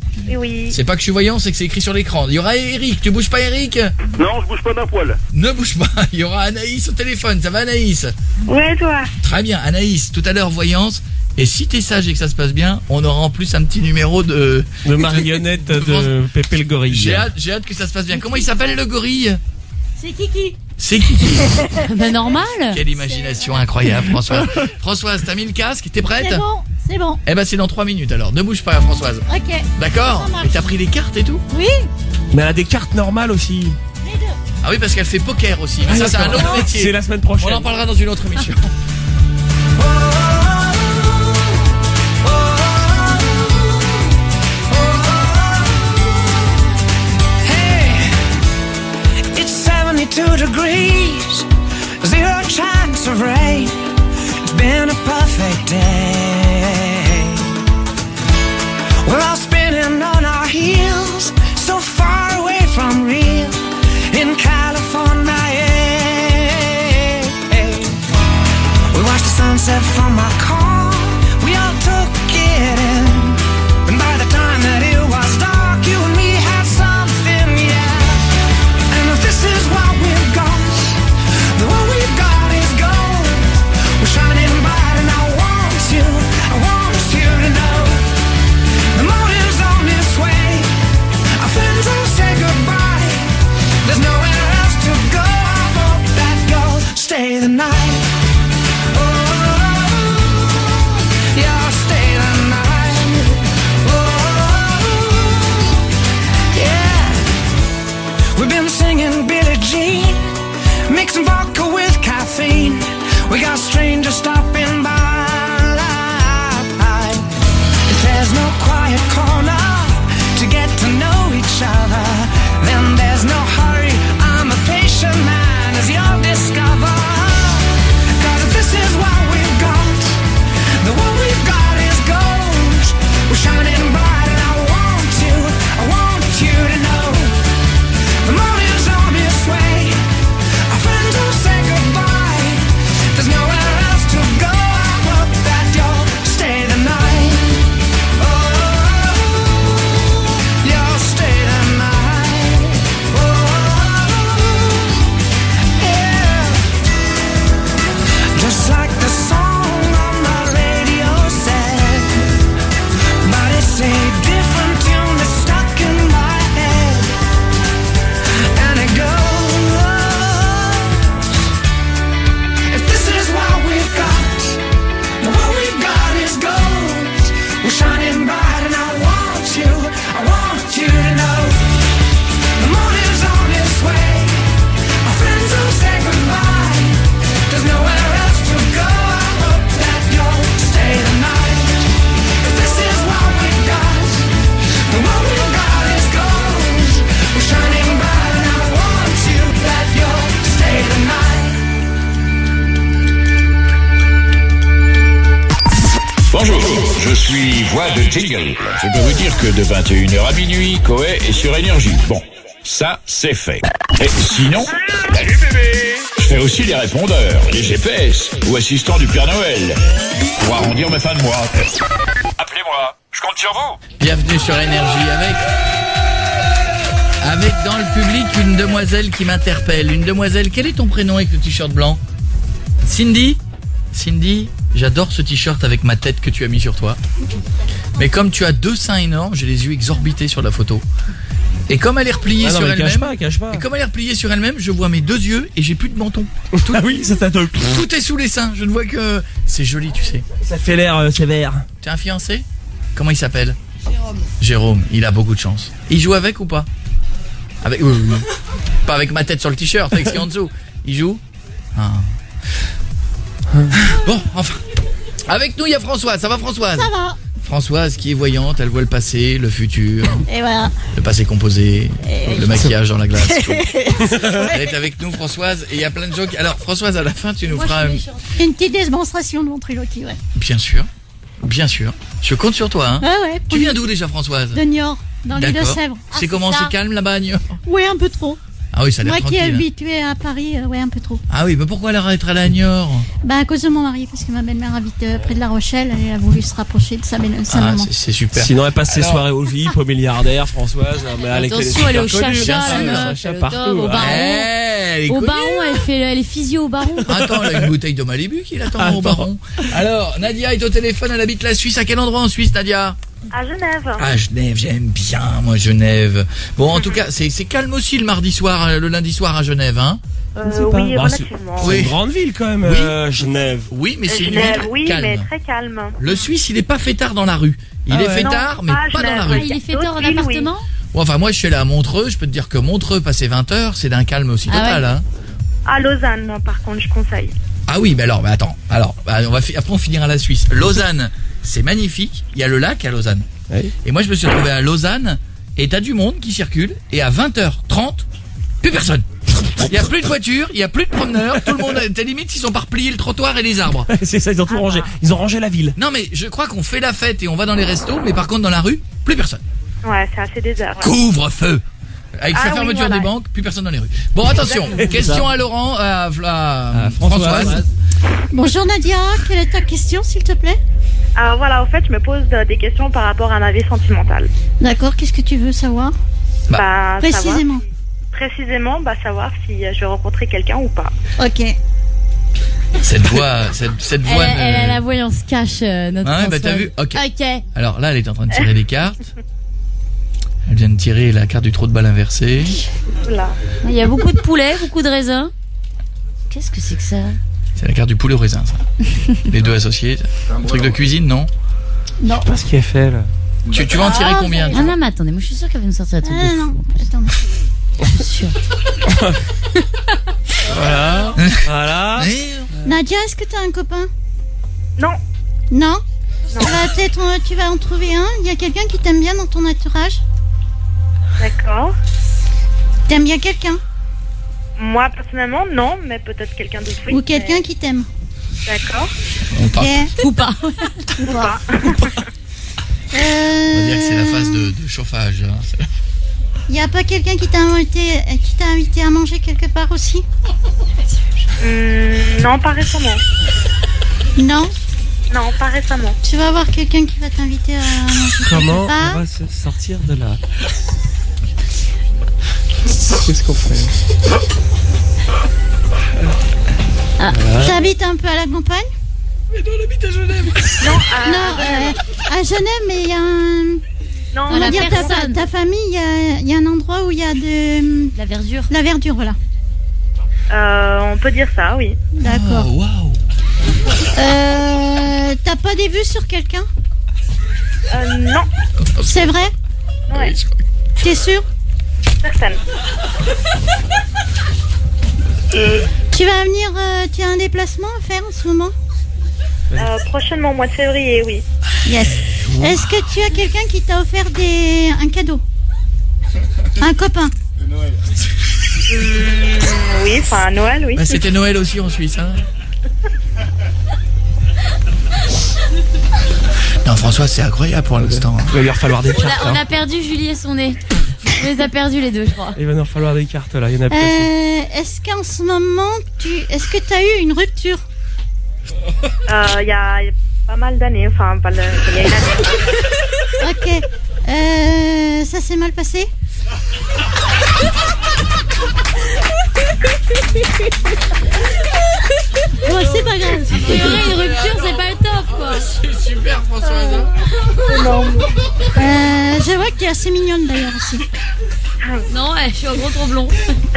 Oui, oui. C'est pas que je suis voyant, c'est que c'est écrit sur l'écran. Il y aura Eric, tu bouges pas Eric? Non, je bouge pas d'un poil. Ne bouge pas, il y aura Anaïs au téléphone, ça va Anaïs? Ouais, toi. Très bien, Anaïs, tout à l'heure voyance. Et si t'es sage et que ça se passe bien, on aura en plus un petit numéro de... De marionnette de, de Pépé le gorille. J'ai hâte, j'ai hâte que ça se passe bien. Comment il s'appelle le gorille? C'est Kiki. C'est Kiki. Ben normal. Quelle imagination incroyable, Françoise. Françoise, t'as mis le casque? T'es prête? C'est bon, c'est bon. Eh ben c'est dans trois minutes alors. Ne bouge pas, Françoise. Ok. D'accord? Ça marche. Et t'as pris les cartes et tout? Oui. Mais elle a des cartes normales aussi. Les deux. Ah oui, parce qu'elle fait poker aussi. Mais Ah, ça, c'est un d'accord. autre métier. C'est la semaine prochaine. On en parlera dans une autre émission. It's seventy-two degrees, zero chance of rain. It's been a perfect day. We're all spinning on our heels, so far away from real in California. We watched the sunset from our car, we all took it in. And by the time that it was dark, you and me had something, yeah. And if this is what we've got, then what we've got is gold. We're shining bright and I want you, I want you to know. The morning's on its way, our friends all say goodbye. There's nowhere else to go, I hope that you'll stay the night. Oh, you'll stay the night. Oh, yeah. We've been singing Billie Jean, mixing vodka with caffeine. We got strangers stopping by. If there's no quiet corner to get to know each other, then there's no hurry. I'm a patient man, as you'll discover. 'Cause if this is what we've got, then what we've got is gold. We're shining bright and I want you, I want you to know. The morning's on its way, our friends will say goodbye. There's nowhere else to go, I hope that you'll stay the night. Oh, you'll stay the night. Oh, yeah. Just like the song on the radio said, but it's a different tune that's stuck in my head. And it goes, if this is what we've got, then what we've got is gold. We're shining bright and I want you, I want you to know. The morning's on its way, our friends will say goodbye. There's nowhere else to go, I hope that you'll stay the night. If this is what we've got, then what we've got is gold. We're shining bright and I want you, that you'll stay the night. Bonjour, je suis voix de jingle. Je peux vous dire que de vingt et une heures à minuit, Koé est sur Énergie. Bon, ça, c'est fait. Et sinon, salut bébé, je fais aussi les répondeurs, les G P S ou assistants du Père Noël pour arrondir mes fins de mois. Appelez-moi, je compte sur vous. Bienvenue sur Énergie avec... Avec dans le public une demoiselle qui m'interpelle. Une demoiselle, quel est ton prénom avec le t-shirt blanc? Cindy? Cindy, j'adore ce t-shirt avec ma tête que tu as mis sur toi. Mais comme tu as deux seins énormes, j'ai les yeux exorbités sur la photo. Et comme elle est repliée Ah non, sur mais elle-même, cache pas, cache pas. et comme elle est repliée sur elle-même, je vois mes deux yeux et j'ai plus de menton. Tout, Ah oui, ça t'attend. tout est sous les seins. Je ne vois que... C'est joli, tu sais. Ça fait l'air euh, sévère. Tu as un fiancé? Comment il s'appelle? Jérôme. Jérôme, il a beaucoup de chance. Il joue avec ou pas? Avec, oui, oui. Pas avec ma tête sur le t-shirt, avec ce qu'il y a en dessous. Il joue? Ah. Bon, enfin. Avec nous, il y a Françoise. Ça va, Françoise? Ça va. Françoise qui est voyante, elle voit le passé, le futur, Et voilà. le passé composé, Et le oui. maquillage dans la glace. tout. Elle est avec nous, Françoise, et il y a plein de gens qui... Alors, Françoise, à la fin, tu nous Moi, feras... je un- voulais chanter une petite démonstration de ventriloquie, ouais. Bien sûr, bien sûr. Je compte sur toi, hein. Ouais, ouais. Tu viens d'où déjà, Françoise? De Niort, dans les D'accord. Deux-Sèvres. C'est comment, ça. c'est calme là-bas, à Niort? Oui, un peu trop. Ah oui, ça a l'air Moi qui est tranquille. hein. habituée à Paris, euh, ouais, un peu trop. Ah oui, mais pourquoi elle arrêterait à Niort? Bah, à cause de mon mari, parce que ma belle-mère habite euh, près de La Rochelle et elle a voulu se rapprocher de sa, belle- sa Ah, maman. c'est- c'est super. Sinon, elle passe ses Alors- soirées au V I P, au milliardaire, Françoise. Non, mais elle est- Attention, elle est au super connue, chacha, bien sûr, la meuf, chacha elle est au partout. top, au hein. baron. Eh, elle est Au connue. baron, elle fait, elle est physio au baron. Attends, elle a une bouteille de Malibu qui l'attend Attends. au baron. Alors, Nadia est au téléphone, elle habite la Suisse. À quel endroit en Suisse, Nadia? À Genève. Ah, Genève, j'aime bien, moi, Genève. Bon, en tout cas, c'est c'est calme aussi le mardi soir, euh, le lundi soir à Genève, hein? Euh, Je sais pas. oui, Bah, c'est- relativement. C'est Oui. une grande ville quand même, Oui. euh, Genève. Oui, mais c'est une Genève, ville oui, calme. mais très calme. Le Suisse, il est pas fêtard dans la rue. Il Ah est ouais. fêtard, Non, mais pas pas dans la Genève. Ah, rue. il est fêteur en D'autres villes, oui. appartement. Bon, enfin, moi, je suis allé à Montreux. Je peux te dire que Montreux, passé vingt heures, c'est d'un calme aussi Ah total, ouais. hein. À Lausanne, par contre, je conseille. Ah oui, mais alors, mais attends. Alors, bah, on va fi- après on finira la Suisse. Lausanne, c'est magnifique. Il y a le lac à Lausanne. Oui. Et moi, je me suis retrouvé à Lausanne et t'as du monde qui circule et à vingt heures trente, plus personne. Il y a plus de voitures, il y a plus de promeneurs. Tout le monde, t'as limite, ils ont pas replié le trottoir et les arbres. C'est ça, ils ont tout rangé. Ils ont rangé la ville. Non, mais je crois qu'on fait la fête et on va dans les restos, mais par contre dans la rue, plus personne. Ouais, c'est assez désert. ouais. Couvre-feu. Avec Ah sa oui, fermeture voilà. des banques, plus personne dans les rues. Bon, attention. Question à Laurent, à, Fla- À Françoise. Françoise. Bonjour Nadia, quelle est ta question s'il te plaît? Alors voilà, au fait, je me pose euh, des questions par rapport à ma vie sentimentale. D'accord, qu'est-ce que tu veux savoir? Bah, Précisément. savoir- précisément, bah, savoir si euh, je vais rencontrer quelqu'un ou pas. Ok. Cette voix, cette, cette Elle, voix. a- ne- elle a la voyance cache, euh, notre Ah ouais, bah, t'as Françoise. vu Ok. Ok. Alors là, elle est en train de tirer les cartes. Elle vient de tirer la carte du trou de balle inversé. Oula. Il y a beaucoup de poulets, beaucoup de raisins. Qu'est-ce que c'est que ça? C'est la carte du poulet au raisin, ça. Les deux associés. Un truc de cuisine, non? Non. Je sais pas ce qu'elle fait là. Tu, tu vas en tirer combien Ah toi non, mais attendez, moi je suis sûre qu'elle va nous sortir un truc Ah de fou. non, attends. Je suis sûre. Voilà. Voilà. Nadia, est-ce que t'as un copain? Non. Non? Tu vas peut-être, euh, tu vas en trouver un. Il y a quelqu'un qui t'aime bien dans ton entourage? D'accord. T'aimes bien quelqu'un? Moi, personnellement, non, mais peut-être quelqu'un d'autre. oui, Ou quelqu'un mais- qui t'aime? D'accord. On parle. Ok. Ou pas. Ou pas. On va dire que c'est la phase de, de chauffage. hein. C'est- Il n'y a pas quelqu'un qui t'a invité, euh, qui t'a invité à manger quelque part aussi? Hum, non, pas récemment. Non? Non, pas récemment. Tu vas voir quelqu'un qui va t'inviter à manger Comment quelque part. on va se sortir de là? Qu'est-ce qu'on fait? Ah, Voilà. tu habites un peu à la campagne? Mais non, on habite à Genève. Non, à, Non, euh, à Genève, mais il y a un... non, On va la dire ta, personne. ta famille, il y a, il y a un endroit où il y a de La verdure. la verdure, voilà. euh, on peut dire ça, oui. D'accord. Oh, waouh. Euh, T'as pas des vues sur quelqu'un? Euh, non, C'est vrai? ouais, T'es sûr? certaine. Tu vas venir, euh, tu as un déplacement à faire en ce moment? Euh, prochainement, au mois de février, oui. Yes. Est-ce que tu as quelqu'un qui t'a offert des... un cadeau? Un copain? Hum, oui, enfin, à Noël, oui. Bah, c'était Noël aussi en Suisse. Hein. Non, François, c'est incroyable pour l'instant. hein. Il va lui falloir des On cartes. a, on hein. a perdu Julie et son nez. On les a perdus les deux, je crois. Il va nous falloir des cartes là. Il y en a plus. Euh, est-ce qu'en ce moment, tu... Est-ce que tu as eu une rupture? Euh, Il y a pas mal d'années, enfin, pas le... il y a une année. Ok. Euh, ça s'est mal passé? Bon, c'est pas grave. A priori, une rupture, c'est pas le top, quoi. C'est super, Françoise. Euh, je vois que tu es assez mignonne d'ailleurs aussi. Non, ouais, je suis un gros trop blond.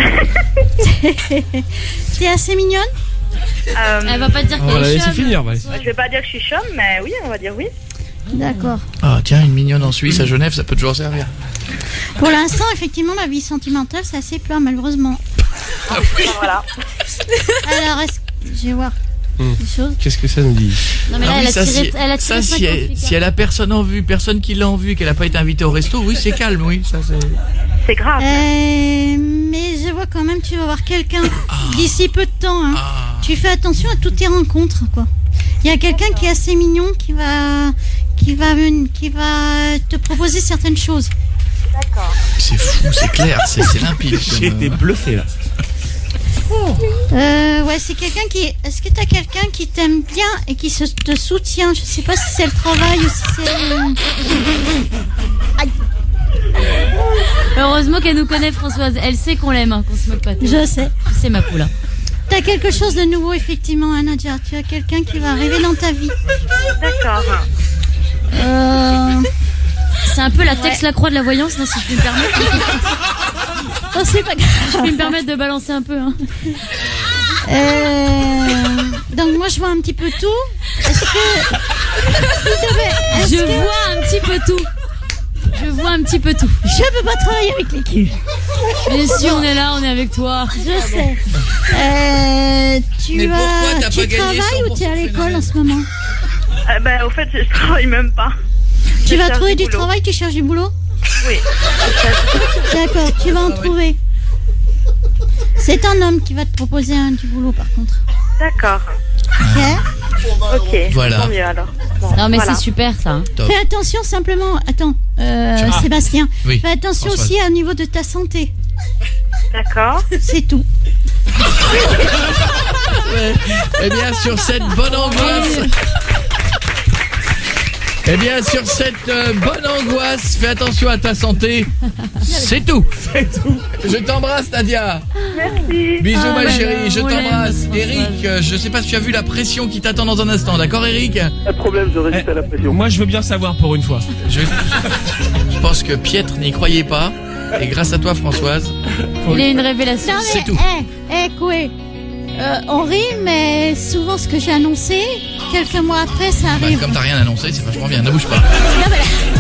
Tu es assez mignonne? Euh, Elle va pas te dire On qu'elle va la est laisser chum. finir. Ouais. je vais pas dire que je suis chum, mais oui, on va dire oui. D'accord. Ah, tiens, une mignonne en Suisse, à Genève, ça peut toujours servir. Pour l'instant, effectivement, la vie sentimentale, c'est assez plat, malheureusement. Voilà. Alors, est-ce que... Je vais voir Hum. des choses. Qu'est-ce que ça nous dit? Non, mais là, Ah oui, elle a ça, tiré, si- elle a ça, tiré si, cinquante elle, huit si elle a personne en vue, personne qui l'a en vue, qu'elle a pas été invitée au resto, oui, c'est calme, oui, ça c'est. C'est grave. Euh, mais je vois quand même, tu vas voir quelqu'un Ah. d'ici peu de temps. Hein. Tu fais attention à toutes tes rencontres, quoi. Il y a quelqu'un qui est assez mignon, qui va, qui va, ven- qui va te proposer certaines choses. D'accord. C'est fou, c'est clair, c'est c'est limpide. J'ai été bluffé là. Euh, ouais, c'est quelqu'un qui. Est-ce que t'as quelqu'un qui t'aime bien et qui se, te soutient? Je sais pas si c'est le travail ou si c'est. Aïe. Heureusement qu'elle nous connaît, Françoise. Elle sait qu'on l'aime, hein, qu'on se moque pas. Je sais. C'est ma poule. T'as quelque chose de nouveau, effectivement, hein, Nadia. Tu as quelqu'un qui va arriver dans ta vie. D'accord. Euh. C'est un peu la Tex Lacroix de la voyance, là, si je peux me permettre. Oh, c'est pas grave. Je peux me permettre de balancer un peu. Hein. Euh... Donc moi je vois un petit peu tout. Est-ce que... Est-ce Je que... vois un petit peu tout. Je vois un petit peu tout. Je peux pas travailler avec l'équipe. Mais si on est là, on est avec toi. Je sais. Euh, tu Mais pourquoi as... t'as tu pas gagné travailles ou tu es à l'école en ce moment? Euh, bah, au fait, je travaille même pas. Tu Je vas cherche trouver du boulot. travail, tu cherches du boulot? Oui. D'accord, tu vas en trouver. C'est un homme qui va te proposer un du boulot par contre. D'accord. Ok. Ok. Voilà. Tant mieux alors. Bon, Non mais voilà. c'est super ça. Hein. Top. Fais attention simplement. Attends, euh, Ah. Sébastien. Oui, Fais attention Françoise. aussi au niveau de ta santé. D'accord. C'est tout. Eh bien, sur cette bonne angoisse. Eh bien, sur cette euh, bonne angoisse, fais attention à ta santé. C'est tout. C'est tout. Je t'embrasse, Nadia. Merci. Bisous, Ah, ma bah, chérie. Je on t'embrasse. l'aime, Eric, euh, je sais pas si tu as vu la pression qui t'attend dans un instant. D'accord, Eric? Pas de problème, je résiste à la pression. Moi je veux bien savoir pour une fois. je, je pense que Pietre n'y croyait pas. Et grâce à toi, Françoise. Il est une révélation. Non mais, C'est tout. eh, eh, Koué, euh, on rit, mais souvent ce que j'ai annoncé, quelques mois après, ça Bah, arrive. comme t'as rien annoncé, c'est vachement bien. Ne bouge pas. Non, mais-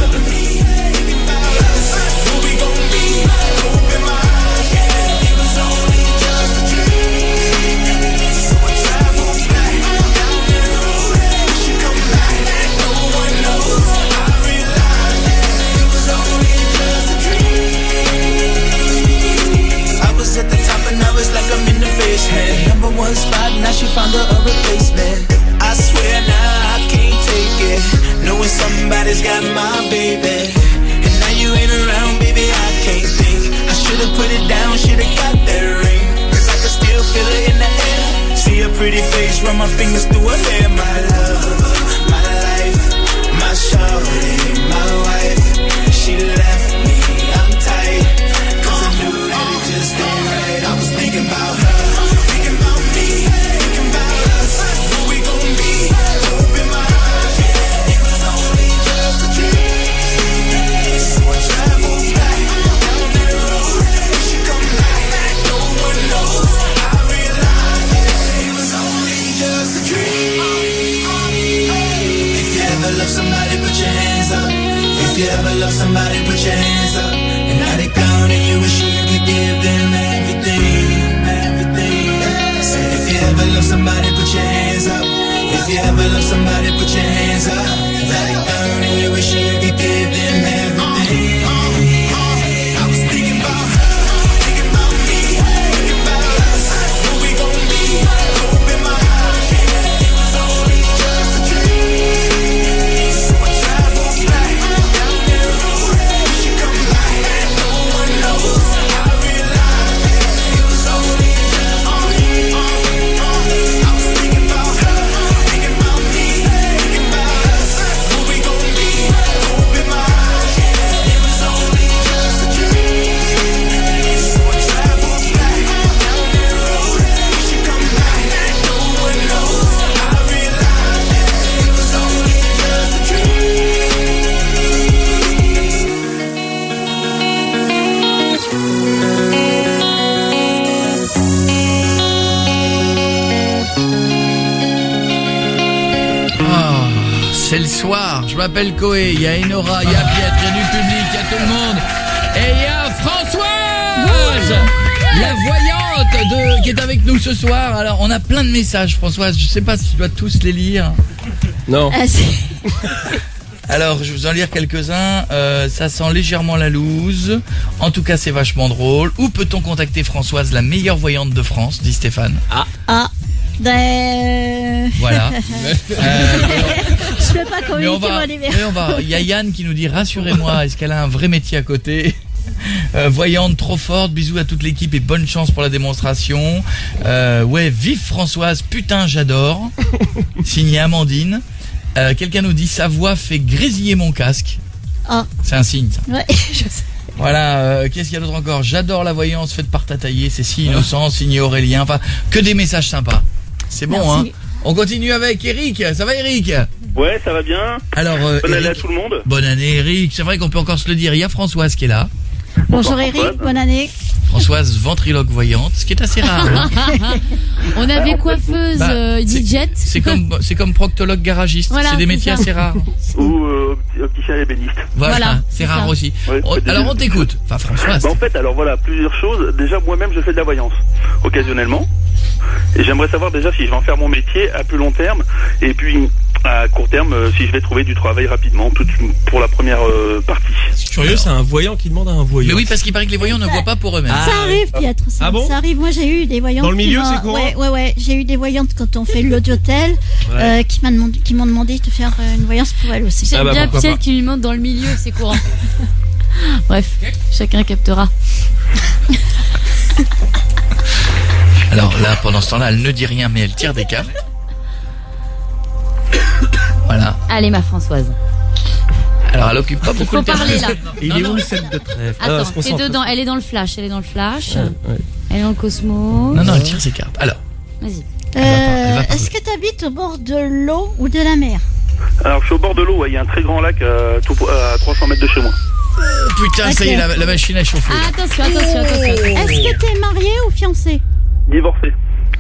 I was at the top and now it's like I'm in the basement. Number one spot, now she found her a replacement. I swear now I can't take it, knowing somebody's got my baby. And now you ain't around, baby, I can't think. I should've put it down, should've got that ring, cause I can still feel it in the air. See her pretty face, run my fingers through her hair. My love, my life, my shawty, my wife. She left me, I'm tight, cause I knew that it just ain't right. I was thinking about her, thinking about me, thinking about us. Who we gon' be? Hope in my heart, it was only just a dream. So I traveled back down that road. She come back, no one knows. I realized it was only just a dream. If you ever love somebody, put your hands up. If you ever love somebody, put your hands up. And now they gone and you wish you could give them everything, everything. Say if you ever love somebody, put your hands up. If you ever love somebody, put your hands up. Now they gone and you wish you could give them everything. I was thinking about her, thinking about me, thinking about us. Who we gon' be? Hope in my heart, it was only just a dream. So I traveled back down that road. She come back, no one knows. I realized it was only just a dream. I was thinking about her, thinking about me, thinking about us. Who we gon' be? Hope in my heart, it was only just a dream. So I traveled back down that road. She come back, no one knows. I realized it was only just a dream. Ah, c'est le soir. Je m'appelle Koé. Il y a Enora, il y a Pietre, il y a du public, il y a tout le monde. Et il y a Françoise, la voyante de, qui est avec nous ce soir. Alors, on a plein de messages, Françoise. Je sais pas si tu dois tous les lire. Non. Ah, c'est- Alors, je vais vous en lire quelques-uns. Euh, ça sent légèrement la loose. En tout cas, c'est vachement drôle. Où peut-on contacter Françoise, la meilleure voyante de France, dit Stéphane. Ah. Ah, Ben... Voilà. Euh, Je peux pas mais communiquer on va, mon numéro. mais on va. Il y a Yann qui nous dit rassurez-moi, est-ce qu'elle a un vrai métier à côté? Euh, voyante trop forte, bisous à toute l'équipe et bonne chance pour la démonstration. Euh, ouais, vive Françoise, putain j'adore. Signé Amandine. Euh, quelqu'un nous dit sa voix fait grésiller mon casque. Ah. C'est un signe ça. Ouais, je sais. Voilà, euh, qu'est-ce qu'il y a d'autre encore? J'adore la voyance faite par Tataillé, c'est si innocent, signé Aurélien, enfin que des messages sympas. C'est bon. Merci. Hein. On continue avec Eric, ça va Eric? Ouais, ça va bien. Alors, euh, bonne Eric, année à tout le monde. Bonne année Eric, c'est vrai qu'on peut encore se le dire, il y a Françoise qui est là. Bonjour Eric, bonne année. Françoise ventriloque voyante, ce qui est assez rare. Hein. On avait coiffeuse, Bah, euh, D J. C'est comme, c'est comme proctologue garagiste, Voilà, c'est des c'est métiers ça. assez rares. Ou euh, opticien ébéniste. Voilà, Voilà, c'est c'est rare ça. aussi. Ouais, On- c'est des- alors on t'écoute, enfin Françoise. Bah, en fait, alors voilà, plusieurs choses. Déjà, moi-même, je fais de la voyance, occasionnellement. Et j'aimerais savoir déjà si je vais en faire mon métier à plus long terme. Et puis, à court terme, euh, si je vais trouver du travail rapidement, tout, pour la première euh, partie. C'est curieux, c'est un voyant qui demande à un voyant. Mais oui, parce qu'il paraît que les voyants ne voient pas pour eux-mêmes. Ah, Ça arrive, Pietre, ça, Ah bon ça arrive. Moi, j'ai eu des voyantes. Dans le qui milieu, m'ont- c'est courant Ouais, ouais, ouais. J'ai eu des voyantes quand on fait l'audio-tel, Ouais. euh, qui m'ont demandé, qui m'ont demandé de faire euh, une voyance pour elles aussi. J'aime Ah bah, bien pourquoi Pierre pas. qui lui montre dans le milieu, c'est courant. Bref, chacun captera. Alors là, pendant ce temps-là, elle ne dit rien, mais elle tire des câbles. Voilà. Allez, ma Françoise. Alors elle occupe pas Il beaucoup faut de terrain. parler là. Il Non, est non. où le set de trèfle Ah, Attends, se t'es concentre. dedans. Elle est dans le flash. Elle est dans le flash. Ouais, ouais. Elle est dans le Cosmos. Non, non, elle tire ses cartes. Alors, Vas-y. Elle va pas- elle Euh, va pas Est-ce que tu habites au bord de l'eau ou de la mer? Alors, je suis au bord de l'eau, ouais, il y a un très grand lac à, tout, à trois cents mètres de chez moi. putain, ça y est, la, la machine a chauffé. Ah, attention, attention, attention. Est-ce que t'es marié ou fiancé? Divorcé.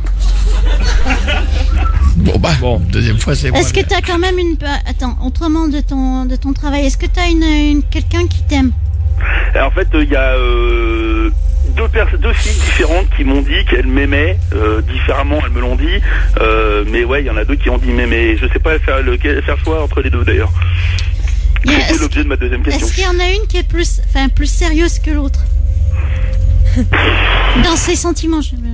Bon bah, bon, deuxième fois c'est bon. Est-ce que t'as quand même une... Attends, autrement de ton, de ton travail, est-ce que t'as une, une, quelqu'un qui t'aime? Et en fait, il y a euh, deux, pers- deux filles différentes qui m'ont dit qu'elles m'aimaient euh, différemment, elles me l'ont dit. Euh, mais ouais, il y en a deux qui ont dit m'aimer. Je sais pas faire le faire le choix entre les deux d'ailleurs. Yeah, C'était est-ce- l'objet de ma deuxième question. Est-ce qu'il y en a une qui est plus, enfin, plus sérieuse que l'autre? Dans ses sentiments, je...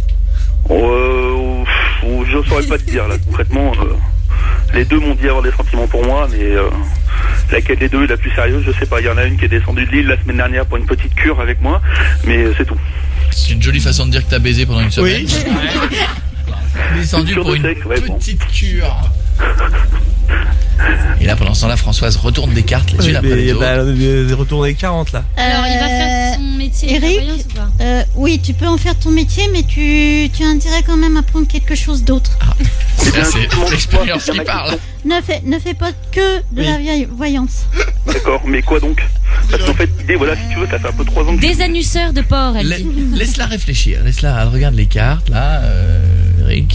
Euh, pff, je saurais pas te dire là concrètement. Euh, les deux m'ont dit avoir des sentiments pour moi, mais euh, laquelle des deux est la plus sérieuse, je sais pas. Il y en a une qui est descendue de l'île la semaine dernière pour une petite cure avec moi, mais euh, c'est tout. C'est une jolie façon de dire que t'as baisé pendant une semaine. Oui. Descendu Cure pour de une sexe, ouais, bon. petite cure. Et là, pendant ce temps-là, Françoise retourne des cartes les unes après les autres. Bah, euh, retourner quarante là. Alors, il va faire son métier de Eric, voyance ou pas? euh, oui, tu peux en faire ton métier, mais tu, tu as intérêt quand même à prendre quelque chose d'autre. Là, c'est l'expérience qui parle. Ne fais, ne fais pas que de Oui. la vieille voyance. D'accord, mais quoi donc? Parce qu'en fait, l'idée, voilà, si tu veux, ça fait un peu trois ans que Des annusseurs de porc, elle La- dit. Laisse-la réfléchir. Laisse-la. Elle regarde les cartes là. Euh, Eric.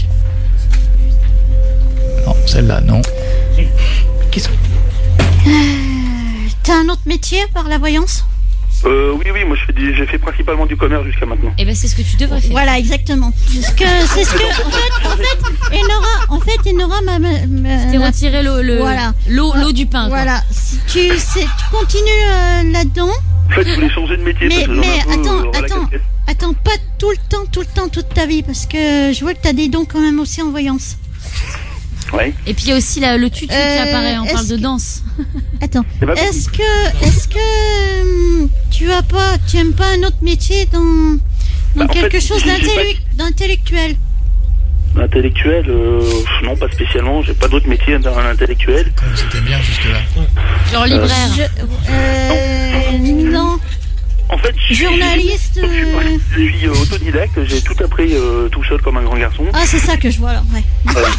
Non, celle-là, non. Qu'est-ce que Euh, T'as un autre métier par la voyance? Euh, oui, oui, moi je fais du- j'ai fait principalement du commerce jusqu'à maintenant. Eh ben, c'est ce que tu devrais faire. Voilà, exactement. C'est ce que, c'est ce que, en fait, en fait, Enora, en fait, Enora m'a, m'a- m'a- C'était retirer le, le, Voilà. l'eau, l'eau du pain. quoi. Voilà. Si tu, c'est- tu continues euh, là-dedans, En fait, je voulais changer de métier mais, parce que j'en ai mais un peu, attends, euh, ras la attends, casquette. attends, pas tout le temps, tout le temps, toute ta vie, parce que je vois que t'as des dons quand même aussi en voyance. Ouais. Et puis il y a aussi la- le tutu qui Euh, apparaît. On parle est-ce de que- danse. Attends, C'est pas est-ce que, est-ce que hum, tu as pas, tu aimes pas un autre métier dans, dans Bah, en quelque fait, chose j'ai- j'ai d'intellu- d'intellectuel? Intellectuel, euh, non, pas spécialement. J'ai pas d'autre métier dans l'intellectuel. C'était bien jusque-là. Genre libraire. Je- euh, non. En fait, je suis Journaliste. Je suis, euh, je suis, euh, autodidacte, j'ai tout appris euh, tout seul comme un grand garçon. Ah, c'est ça que je vois là, ouais. Voilà.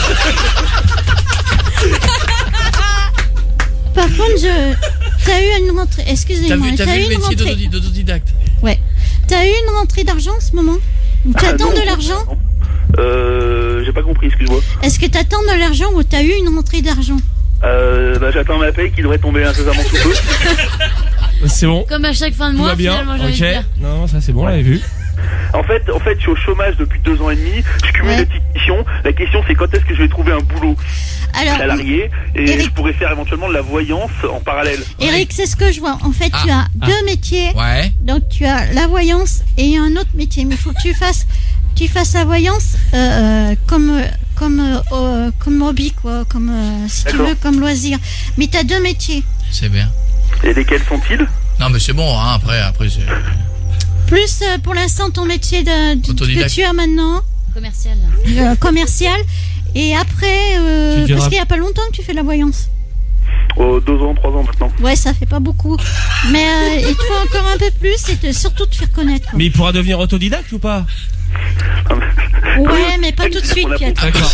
Par contre, je. T'as eu une rentrée. T'as Excusez-moi. vu, t'as vu eu le une métier rentrée. d'autodi- d'autodidacte? Ouais. T'as eu une rentrée d'argent en ce moment? Tu Ah, attends non. de l'argent? Euh, j'ai pas compris, excuse-moi. Est-ce que t'attends de l'argent ou t'as eu une rentrée d'argent? Euh, bah, j'attends ma paye qui devrait tomber incessamment sous peu. C'est bon. Comme à chaque fin de Tout mois, va bien. finalement, j'ai envie Ok. de dire. Non, non, ça c'est bon, on l'avait vu. En fait, en fait, je suis au chômage depuis deux ans et demi. Je cumule Ouais. des petites missions. La question, c'est quand est-ce que je vais trouver un boulot Alors, salarié et Eric- je pourrais faire éventuellement de la voyance en parallèle. Eric, c'est ce que je vois. En fait, Ah, tu as ah. deux métiers. Ouais. Donc, tu as la voyance et un autre métier. Mais il faut que tu fasses tu fasses la voyance euh, euh, comme euh, comme euh, euh, comme hobby quoi, comme euh, si tu D'accord. veux comme loisir. Mais t'as deux métiers. C'est bien. Et lesquels sont-ils? Non, mais c'est bon, hein, après, après, c'est... Plus euh, pour l'instant ton métier de, de- Autodidacte. que tu as maintenant, Commercial. euh, commercial. Et après, euh, Tu diras- parce qu'il y a pas longtemps que tu fais la voyance. Oh, deux ans, trois ans maintenant. Ouais, ça fait pas beaucoup. Mais euh, il te faut encore un peu plus et te- surtout te faire connaître. quoi. Mais il pourra devenir autodidacte ou pas? Ouais, mais pas tout de suite, Pietro. D'accord.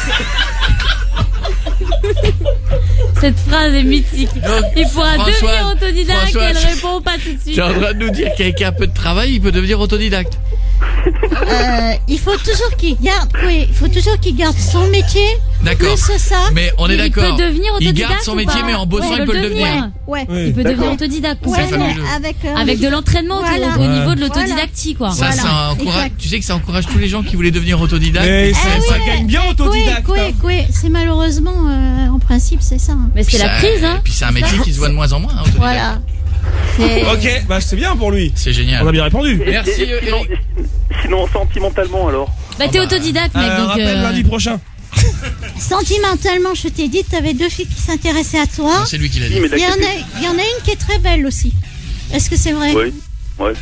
Cette phrase est mythique. Il pourra Françoise- devenir autodidacte, Françoise- elle répond pas tout de suite. Tu es en train de nous dire qu'avec un peu de travail, il peut devenir autodidacte. Euh, il faut toujours qu'il garde, oui, il faut toujours qu'il garde son métier. D'accord. Plus ça. Mais on est Il d'accord. peut devenir Il autodidacte garde son ou métier, pas mais en bossant, Ouais, il peut le devenir. Ouais. Oui. Il peut D'accord. devenir autodidacte. Ouais, C'est mais fabuleux. avec euh, Avec de l'entraînement, Voilà. au niveau de Ouais. l'autodidactie, quoi. Ça, Voilà, ça encourage. exact. Tu sais que ça encourage tous les gens qui voulaient devenir autodidactes. Mais ça, Ah oui, ça mais- gagne bien autodidacte. Oui, hein. oui, oui, c'est malheureusement, euh, en principe, c'est ça. Mais c'est Ça- la crise, hein. Et puis c'est un métier qui se voit de moins en moins, hein, autodidacte. Voilà. C'est- Ok, bah c'est bien pour lui. C'est génial. On a bien répondu. Et- Merci, et- et sinon, Eric. sinon, sentimentalement alors. Bah, t'es autodidacte, mec, Euh, donc. rappelle euh, lundi prochain. Sentimentalement, je t'ai dit, t'avais deux filles qui s'intéressaient à toi. Non, c'est lui qui l'a Si, dit. mais Il y, en d'accord. a, il y en a une qui est très belle aussi. Est-ce que c'est vrai? Oui, ouais.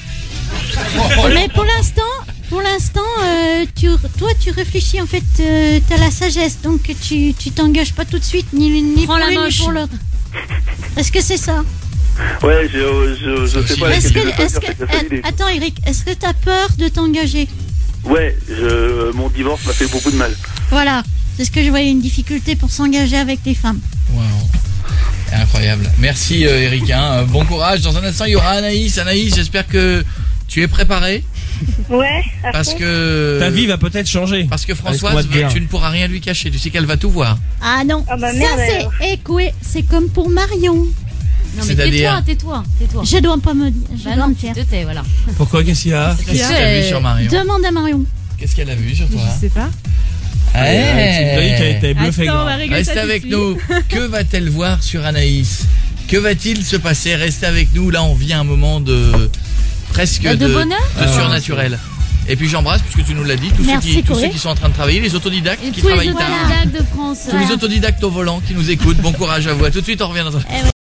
Mais pour l'instant, pour l'instant, euh, tu, toi, tu réfléchis en fait, euh, t'as la sagesse, donc tu, tu t'engages pas tout de suite ni, ni Prends pour la l'une ni moche. pour l'autre. Est-ce que c'est ça? Ouais, je, je, je sais pas Est-ce laquelle que, je vais est-ce choisir, que, c'est ça l'idée. att- attends, Eric, est-ce que t'as peur de t'engager? Ouais, je, mon divorce m'a fait beaucoup de mal. Voilà, c'est ce que je voyais, une difficulté pour s'engager avec les femmes. Wow. Incroyable. Merci, euh, Eric. hein. Euh, Bon courage. Dans un instant, il y aura Anaïs. Anaïs, j'espère que tu es préparée. Ouais, à Parce fond. que. Ta vie va peut-être changer. Parce que Avec ce qu'on Françoise, va te dire. tu ne pourras rien lui cacher. Tu sais qu'elle va tout voir. Ah non, Ah bah ça merde, c'est, alors. écoutez, c'est comme pour Marion. Non, mais C'est-à-dire tais-toi, tais-toi, tais-toi. Je dois pas me dire, je Bah dois non, me tu taire. te tais, voilà. Pourquoi, qu'est-ce qu'il y a? Qu'est-ce qu'elle a vu sur Marion? Demande à Marion. Qu'est-ce qu'elle a vu sur toi? Je sais pas. Ah, Ouais, tu nous as dit qu'elle était bluffée. Attends, on va grave. régler Reste ça tout de avec suite. nous. Que va-t-elle voir sur Anaïs? Que va-t-il se passer? Restez avec nous. Là, on vit un moment de presque De de, bonheur de surnaturel. Et puis j'embrasse, puisque tu nous l'as dit, tous, ceux Merci, qui, tous Corée. ceux qui sont en train de travailler, les autodidactes Et qui tous les travaillent tard, autodidactes de France. tous les autodidactes au volant qui nous écoutent. Bon courage à vous. À tout de suite, on revient dans un... Eh ouais.